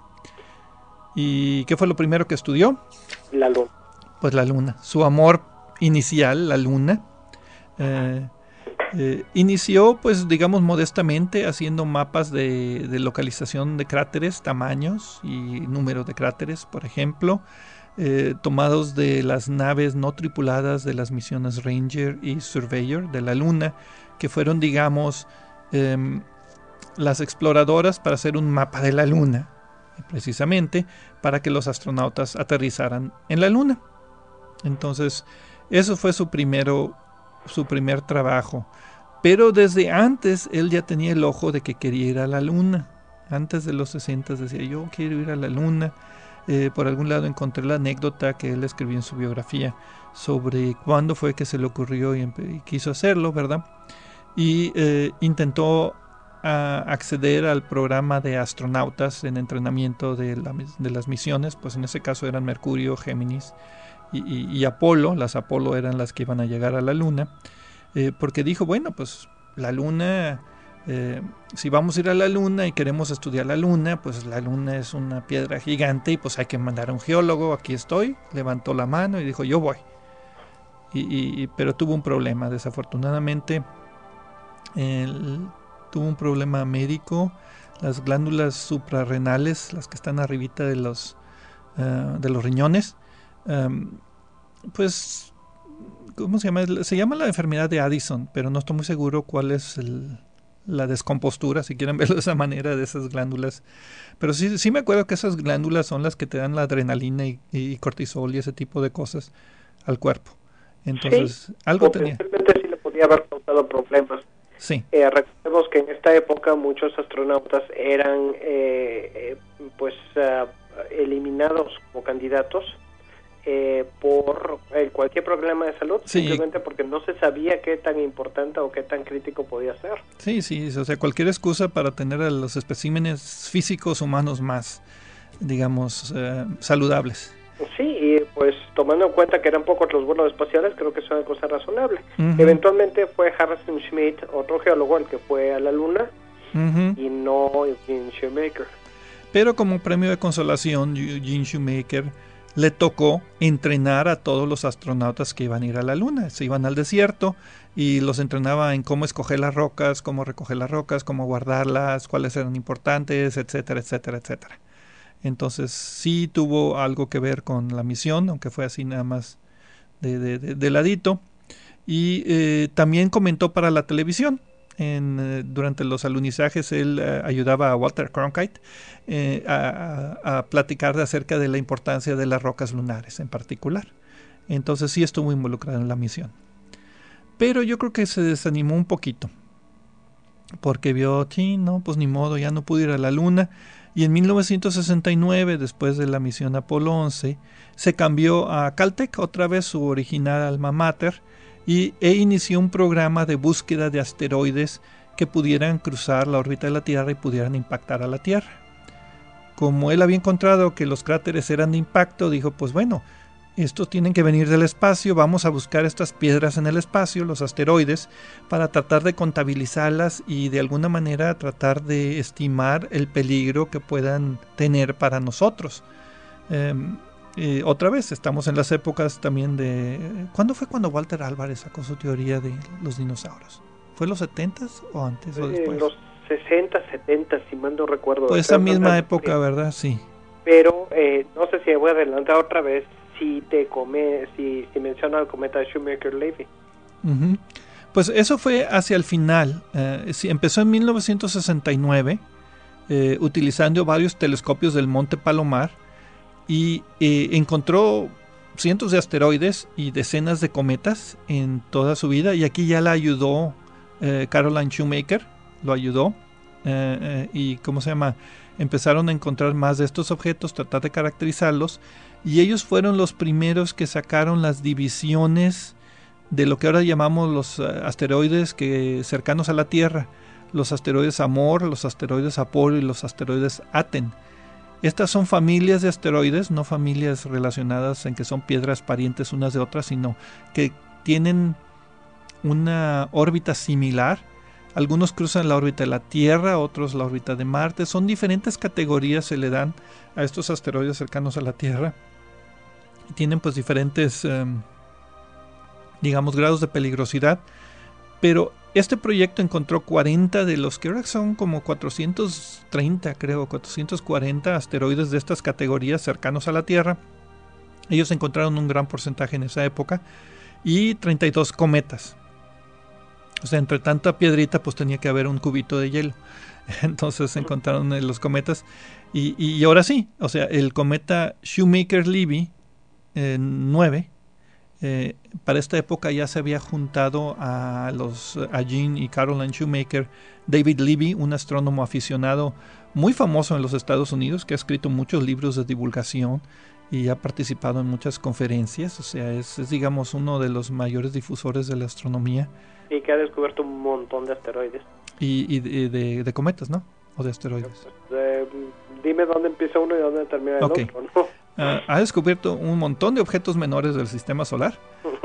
¿Y qué fue lo primero que estudió? La luna. Pues la luna. Su amor inicial, la luna. Eh, eh, inició, pues digamos modestamente, haciendo mapas de, de localización de cráteres, tamaños y número de cráteres, por ejemplo, eh, tomados de las naves no tripuladas de las misiones Ranger y Surveyor de la luna, que fueron, digamos, eh, las exploradoras para hacer un mapa de la luna, precisamente para que los astronautas aterrizaran en la luna. Entonces, eso fue su primero, su primer trabajo. Pero desde antes él ya tenía el ojo de que quería ir a la luna. Antes de los sesenta decía, yo quiero ir a la luna. Eh, por algún lado encontré la anécdota que él escribió en su biografía sobre cuándo fue que se le ocurrió y, y quiso hacerlo, ¿verdad? Y eh, intentó a acceder al programa de astronautas en entrenamiento de, la, de las misiones, pues en ese caso eran Mercurio, Géminis y, y, y Apolo. Las Apolo eran las que iban a llegar a la luna, eh, porque dijo, bueno, pues la luna, eh, si vamos a ir a la luna y queremos estudiar la luna, pues la luna es una piedra gigante y pues hay que mandar a un geólogo. Aquí estoy, levantó la mano y dijo, yo voy. Y, y, pero tuvo un problema, desafortunadamente. El tuvo un problema médico. Las glándulas suprarrenales, las que están arribita de los uh, de los riñones, um, pues ¿cómo se llama? Se llama la enfermedad de Addison, pero no estoy muy seguro cuál es el, la descompostura, si quieren verlo de esa manera, de esas glándulas. Pero sí, sí me acuerdo que esas glándulas son las que te dan la adrenalina y, y cortisol y ese tipo de cosas al cuerpo. Entonces, sí, algo tenía. Sí le podía haber causado problemas. Sí. Eh, recordemos que en esta época muchos astronautas eran eh, eh, pues uh, eliminados como candidatos eh, por eh, cualquier problema de salud, sí. Simplemente porque no se sabía qué tan importante o qué tan crítico podía ser. Sí, sí, o sea, cualquier excusa para tener a los especímenes físicos humanos más, digamos, eh, saludables. Sí, y pues tomando en cuenta que eran pocos los vuelos espaciales, creo que es una cosa razonable. Uh-huh. Eventualmente fue Harrison Schmitt, otro geólogo, el que fue a la luna, uh-huh. y no Eugene Shoemaker. Pero como premio de consolación, Eugene Shoemaker le tocó entrenar a todos los astronautas que iban a ir a la Luna. Se iban al desierto y los entrenaba en cómo escoger las rocas, cómo recoger las rocas, cómo guardarlas, cuáles eran importantes, etcétera, etcétera, etcétera. Entonces sí tuvo algo que ver con la misión, aunque fue así nada más de, de, de, de ladito. Y eh, también comentó para la televisión. En, eh, durante los alunizajes él eh, ayudaba a Walter Cronkite eh, a, a, a platicar acerca de la importancia de las rocas lunares en particular. Entonces sí estuvo involucrado en la misión. Pero yo creo que se desanimó un poquito, porque vio, sí, no, pues ni modo, ya no pude ir a la Luna. Y en mil novecientos sesenta y nueve, después de la misión Apolo once, se cambió a Caltech, otra vez su original alma mater, y e inició un programa de búsqueda de asteroides que pudieran cruzar la órbita de la Tierra y pudieran impactar a la Tierra. Como él había encontrado que los cráteres eran de impacto, dijo, pues bueno, estos tienen que venir del espacio, vamos a buscar estas piedras en el espacio, los asteroides, para tratar de contabilizarlas y de alguna manera tratar de estimar el peligro que puedan tener para nosotros. Eh, Eh, otra vez, estamos en las épocas también de... ¿Cuándo fue cuando Walter Álvarez sacó su teoría de los dinosaurios? ¿Fue en los setentas o antes o después? En los sesenta, setenta, si mal no recuerdo. Pues esa misma época, ¿verdad? Sí. Pero eh, no sé si voy a adelantar otra vez si te come, si, si menciona el cometa Shoemaker-Levy. Uh-huh. Pues eso fue hacia el final. Eh, sí, empezó en mil novecientos sesenta y nueve eh, utilizando varios telescopios del Monte Palomar. Y eh, encontró cientos de asteroides y decenas de cometas en toda su vida. Y aquí ya la ayudó eh, Caroline Shoemaker, lo ayudó. Eh, eh, y ¿cómo se llama? Empezaron a encontrar más de estos objetos, tratar de caracterizarlos. Y ellos fueron los primeros que sacaron las divisiones de lo que ahora llamamos los uh, asteroides que cercanos a la Tierra. Los asteroides Amor, los asteroides Apolo y los asteroides Aten. Estas son familias de asteroides, no familias relacionadas en que son piedras parientes unas de otras, sino que tienen una órbita similar. Algunos cruzan la órbita de la Tierra, otros la órbita de Marte. Son diferentes categorías se le dan a estos asteroides cercanos a la Tierra. Y tienen pues diferentes, eh, digamos, grados de peligrosidad. Pero este proyecto encontró cuarenta de los que ahora son como cuatrocientos treinta, creo, cuatrocientos cuarenta asteroides de estas categorías cercanos a la Tierra. Ellos encontraron un gran porcentaje en esa época y treinta y dos cometas. O sea, entre tanta piedrita pues tenía que haber un cubito de hielo. Entonces encontraron los cometas y, y ahora sí, o sea, el cometa Shoemaker-Levy eh, nueve. Eh, para esta época ya se había juntado a los a Gene y Caroline Shoemaker, David Levy, un astrónomo aficionado muy famoso en los Estados Unidos que ha escrito muchos libros de divulgación y ha participado en muchas conferencias, o sea, es, es digamos uno de los mayores difusores de la astronomía. Y que ha descubierto un montón de asteroides. Y, y de, de, de cometas, ¿no? O de asteroides. Pues, eh, dime dónde empieza uno y dónde termina el okay. otro, ¿no? Uh, ha descubierto un montón de objetos menores del sistema solar.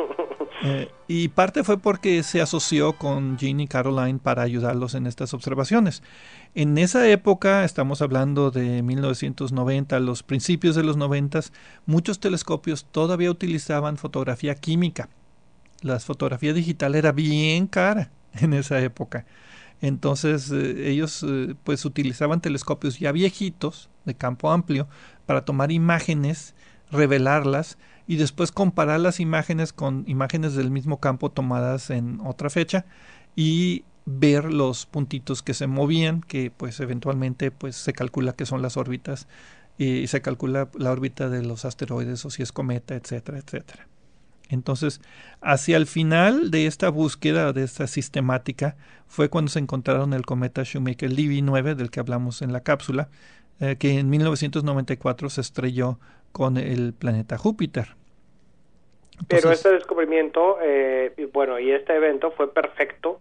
Eh, y parte fue porque se asoció con Gene y Caroline para ayudarlos en estas observaciones. En esa época, estamos hablando de mil novecientos noventa, los principios de los noventas, muchos telescopios todavía utilizaban fotografía química. La fotografía digital era bien cara en esa época. Entonces eh, ellos eh, pues utilizaban telescopios ya viejitos de campo amplio para tomar imágenes, revelarlas y después comparar las imágenes con imágenes del mismo campo tomadas en otra fecha y ver los puntitos que se movían, que pues eventualmente pues se calcula que son las órbitas y se calcula la órbita de los asteroides o si es cometa, etcétera, etcétera. Entonces, hacia el final de esta búsqueda, de esta sistemática, fue cuando se encontraron el cometa Shoemaker-Levy nueve, del que hablamos en la cápsula, eh, que en mil novecientos noventa y cuatro se estrelló con el planeta Júpiter. Entonces, pero este descubrimiento, eh, y bueno, y este evento fue perfecto,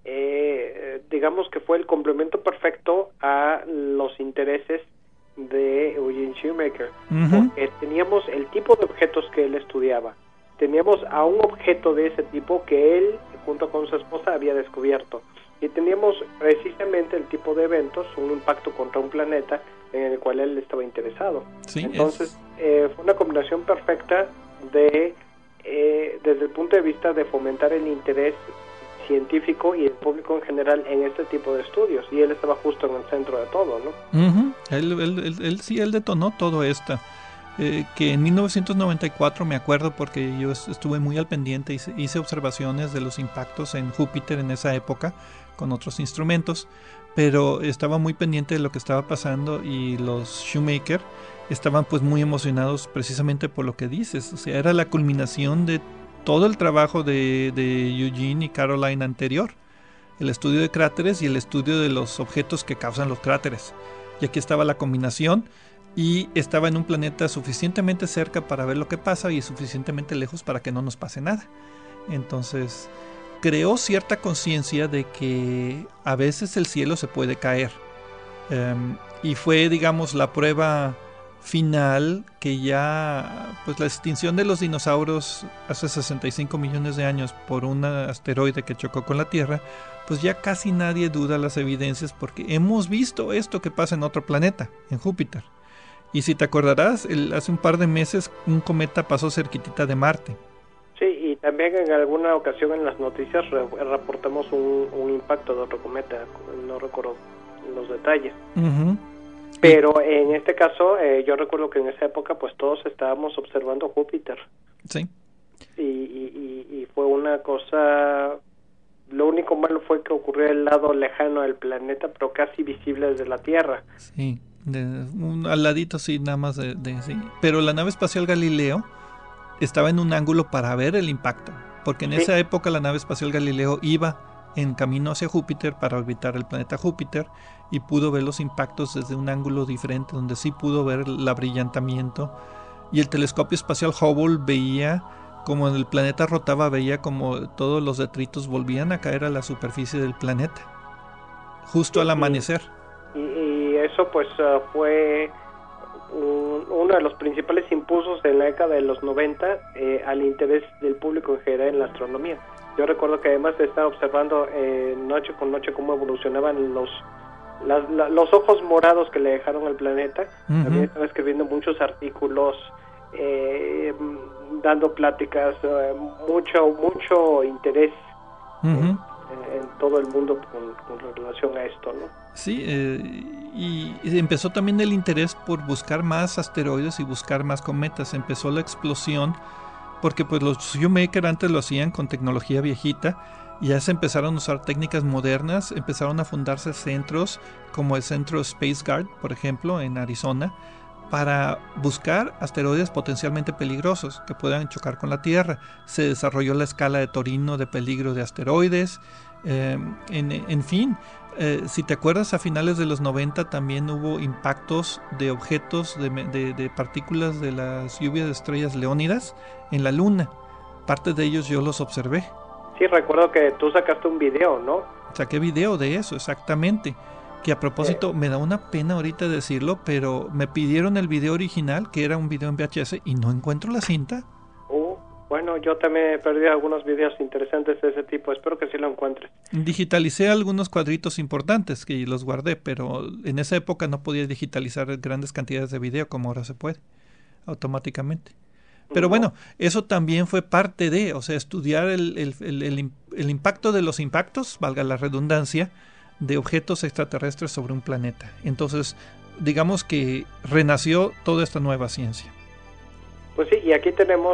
eh, digamos que fue el complemento perfecto a los intereses de Eugene Shoemaker, uh-huh. porque teníamos el tipo de objetos que él estudiaba. Teníamos a un objeto de ese tipo que él, junto con su esposa, había descubierto. Y teníamos precisamente el tipo de eventos, un impacto contra un planeta, en el cual él estaba interesado. Sí, Entonces, es... eh, fue una combinación perfecta de, eh, desde el punto de vista de fomentar el interés científico y el público en general en este tipo de estudios, y él estaba justo en el centro de todo, ¿no? Uh-huh. Él, él, él, él sí, él detonó todo esto. Eh, que en mil novecientos noventa y cuatro me acuerdo porque yo estuve muy al pendiente, hice, hice observaciones de los impactos en Júpiter en esa época con otros instrumentos, pero estaba muy pendiente de lo que estaba pasando y los Shoemaker estaban pues muy emocionados precisamente por lo que dices, o sea, era la culminación de todo el trabajo de, de Eugene y Caroline anterior, el estudio de cráteres y el estudio de los objetos que causan los cráteres, y aquí estaba la combinación. Y estaba en un planeta suficientemente cerca para ver lo que pasa y suficientemente lejos para que no nos pase nada. Entonces, creó cierta conciencia de que a veces el cielo se puede caer. Um, y fue, digamos, la prueba final que ya, pues la extinción de los dinosaurios hace sesenta y cinco millones de años por un asteroide que chocó con la Tierra, pues ya casi nadie duda las evidencias porque hemos visto esto que pasa en otro planeta, en Júpiter. Y si te acordarás, el, hace un par de meses un cometa pasó cerquitita de Marte. Sí, y también en alguna ocasión en las noticias re reportamos un, un impacto de otro cometa, no recuerdo los detalles. Uh-huh. Pero en este caso, eh, yo recuerdo que en esa época pues todos estábamos observando Júpiter. Sí. Y, y, y fue una cosa... Lo único malo fue que ocurrió del lado lejano del planeta, pero casi visible desde la Tierra. Sí. De, un, al ladito sí, nada más de, de sí. Pero la nave espacial Galileo estaba en un ángulo para ver el impacto, porque en sí. esa época la nave espacial Galileo iba en camino hacia Júpiter para orbitar el planeta Júpiter y pudo ver los impactos desde un ángulo diferente, donde sí pudo ver el abrillantamiento, y el telescopio espacial Hubble veía como el planeta rotaba, veía como todos los detritos volvían a caer a la superficie del planeta justo al amanecer. Y, y eso pues uh, fue un, uno de los principales impulsos en la década de los noventa eh, al interés del público en general en la astronomía. Yo recuerdo que además de estar observando eh, noche con noche cómo evolucionaban los las, la, los ojos morados que le dejaron al planeta, uh-huh. también estaba escribiendo muchos artículos, eh, dando pláticas, eh, mucho mucho interés uh-huh. en, en todo el mundo con, con relación a esto, ¿no? Sí, eh, y, y empezó también el interés por buscar más asteroides y buscar más cometas. Empezó la explosión porque pues los Shoemaker antes lo hacían con tecnología viejita y ya se empezaron a usar técnicas modernas, empezaron a fundarse centros como el centro Space Guard, por ejemplo, en Arizona, para buscar asteroides potencialmente peligrosos que puedan chocar con la Tierra. Se desarrolló la escala de Torino de peligro de asteroides, eh, en, en fin, eh, si te acuerdas, a finales de los noventa también hubo impactos de objetos, de, de, de partículas de las lluvias de estrellas leónidas en la Luna. Parte de ellos yo los observé. Sí, recuerdo que tú sacaste un video, ¿no? Saqué video de eso, exactamente. Que a propósito, eh. me da una pena ahorita decirlo, pero me pidieron el video original, que era un video en V H S, y no encuentro la cinta. Uh, bueno, yo también he perdido algunos videos interesantes de ese tipo, espero que sí lo encuentres. Digitalicé algunos cuadritos importantes que los guardé, pero en esa época no podía digitalizar grandes cantidades de video como ahora se puede, automáticamente. Pero bueno, eso también fue parte de, o sea, estudiar el, el, el, el, el impacto de los impactos, valga la redundancia, de objetos extraterrestres sobre un planeta. Entonces, digamos que renació toda esta nueva ciencia. Pues sí, y aquí tenemos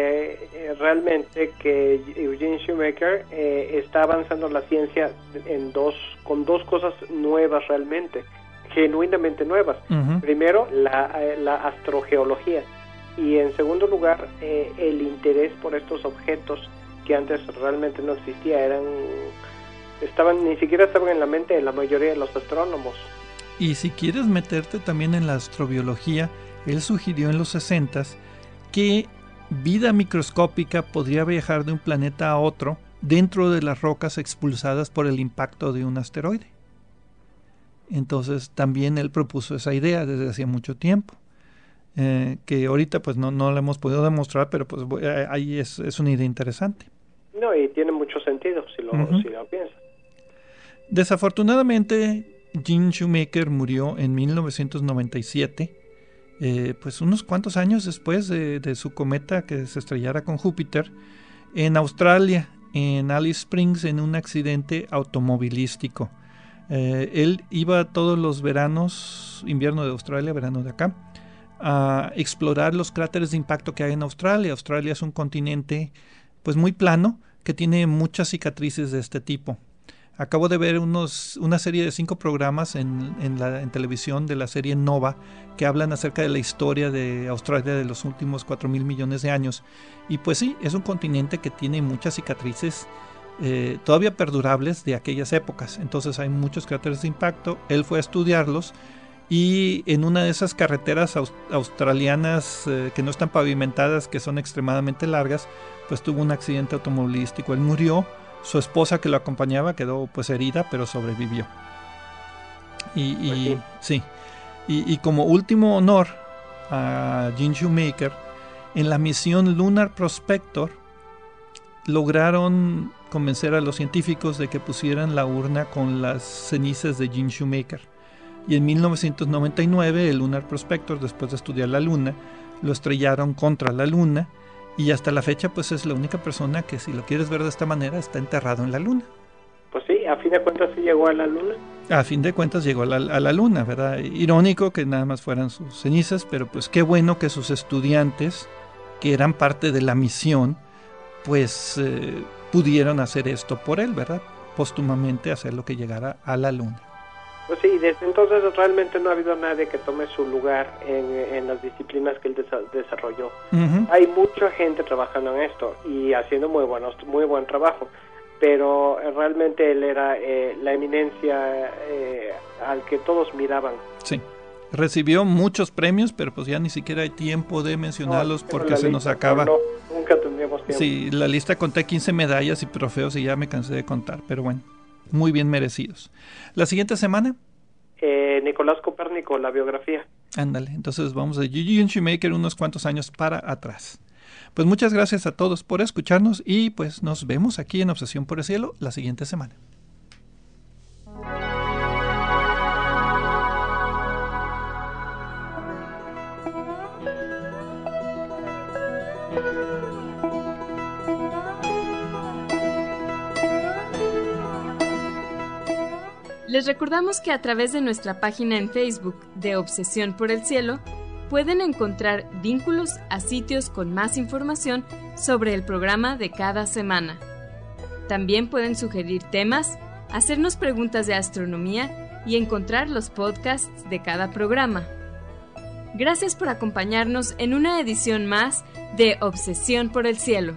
eh, realmente que Eugene Shoemaker eh, está avanzando la ciencia en dos, con dos cosas nuevas realmente, genuinamente nuevas. Uh-huh. Primero, la, la astrogeología. Y en segundo lugar, eh, el interés por estos objetos que antes realmente no existía, eran, estaban, ni siquiera estaban en la mente de la mayoría de los astrónomos. Y si quieres meterte también en la astrobiología, él sugirió en los sesentas que vida microscópica podría viajar de un planeta a otro dentro de las rocas expulsadas por el impacto de un asteroide. Entonces también él propuso esa idea desde hacía mucho tiempo. Eh, que ahorita pues no, no la hemos podido demostrar, pero pues ahí es, es una idea interesante. No, y tiene mucho sentido si lo, uh-huh. si lo piensas. Desafortunadamente Gene Shoemaker murió en mil novecientos noventa y siete, eh, pues unos cuantos años después de, de su cometa que se estrellara con Júpiter, en Australia, en Alice Springs, en un accidente automovilístico. Eh, él iba todos los veranos, invierno de Australia, verano de acá, a explorar los cráteres de impacto que hay en Australia. Australia es un continente pues muy plano, que tiene muchas cicatrices de este tipo. Acabo de ver unos, una serie de cinco programas en, en, la, en televisión de la serie Nova que hablan acerca de la historia de Australia de los últimos cuatro mil millones de años. Y pues sí, es un continente que tiene muchas cicatrices eh, todavía perdurables de aquellas épocas. Entonces hay muchos cráteres de impacto. Él fue a estudiarlos y en una de esas carreteras aus- australianas eh, que no están pavimentadas, que son extremadamente largas, pues tuvo un accidente automovilístico. Él murió. Su esposa que lo acompañaba quedó pues herida, pero sobrevivió. Y, y pues sí, sí. Y, y como último honor a Gene Shoemaker, en la misión Lunar Prospector lograron convencer a los científicos de que pusieran la urna con las cenizas de Gene Shoemaker. Y en mil novecientos noventa y nueve el Lunar Prospector, después de estudiar la luna, lo estrellaron contra la luna. Y hasta la fecha, pues es la única persona que, si lo quieres ver de esta manera, está enterrado en la luna. Pues sí, a fin de cuentas sí llegó a la luna. A fin de cuentas llegó a la, a la luna, ¿verdad? Irónico que nada más fueran sus cenizas, pero pues qué bueno que sus estudiantes, que eran parte de la misión, pues eh, pudieron hacer esto por él, ¿verdad? Póstumamente hacer lo que llegara a la luna. Pues sí, desde entonces realmente no ha habido nadie que tome su lugar en, en las disciplinas que él desa- desarrolló. Uh-huh. Hay mucha gente trabajando en esto y haciendo muy buenos, muy buen trabajo, pero realmente él era eh, la eminencia eh, al que todos miraban. Sí, recibió muchos premios, pero pues ya ni siquiera hay tiempo de mencionarlos no, porque se lista, nos acaba. No, nunca tendríamos tiempo. Sí, la lista conté quince medallas y trofeos y ya me cansé de contar, pero bueno. Muy bien merecidos. ¿La siguiente semana? Eh, Nicolás Copérnico, la biografía. Ándale, entonces vamos a Gene Shoemaker unos cuantos años para atrás. Pues muchas gracias a todos por escucharnos y pues nos vemos aquí en Obsesión por el Cielo la siguiente semana. Les recordamos que a través de nuestra página en Facebook de Obsesión por el Cielo pueden encontrar vínculos a sitios con más información sobre el programa de cada semana. También pueden sugerir temas, hacernos preguntas de astronomía y encontrar los podcasts de cada programa. Gracias por acompañarnos en una edición más de Obsesión por el Cielo.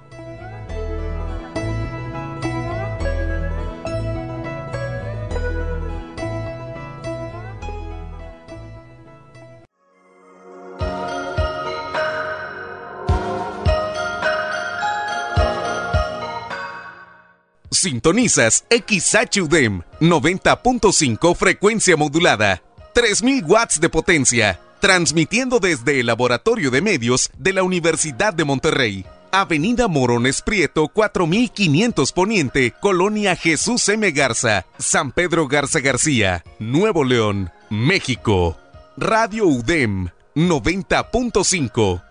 Sintonizas X H U D E M noventa punto cinco frecuencia modulada, tres mil watts de potencia, transmitiendo desde el Laboratorio de Medios de la Universidad de Monterrey. Avenida Morones Prieto cuatro mil quinientos Poniente, Colonia Jesús M. Garza, San Pedro Garza García, Nuevo León, México. Radio U D E M noventa punto cinco.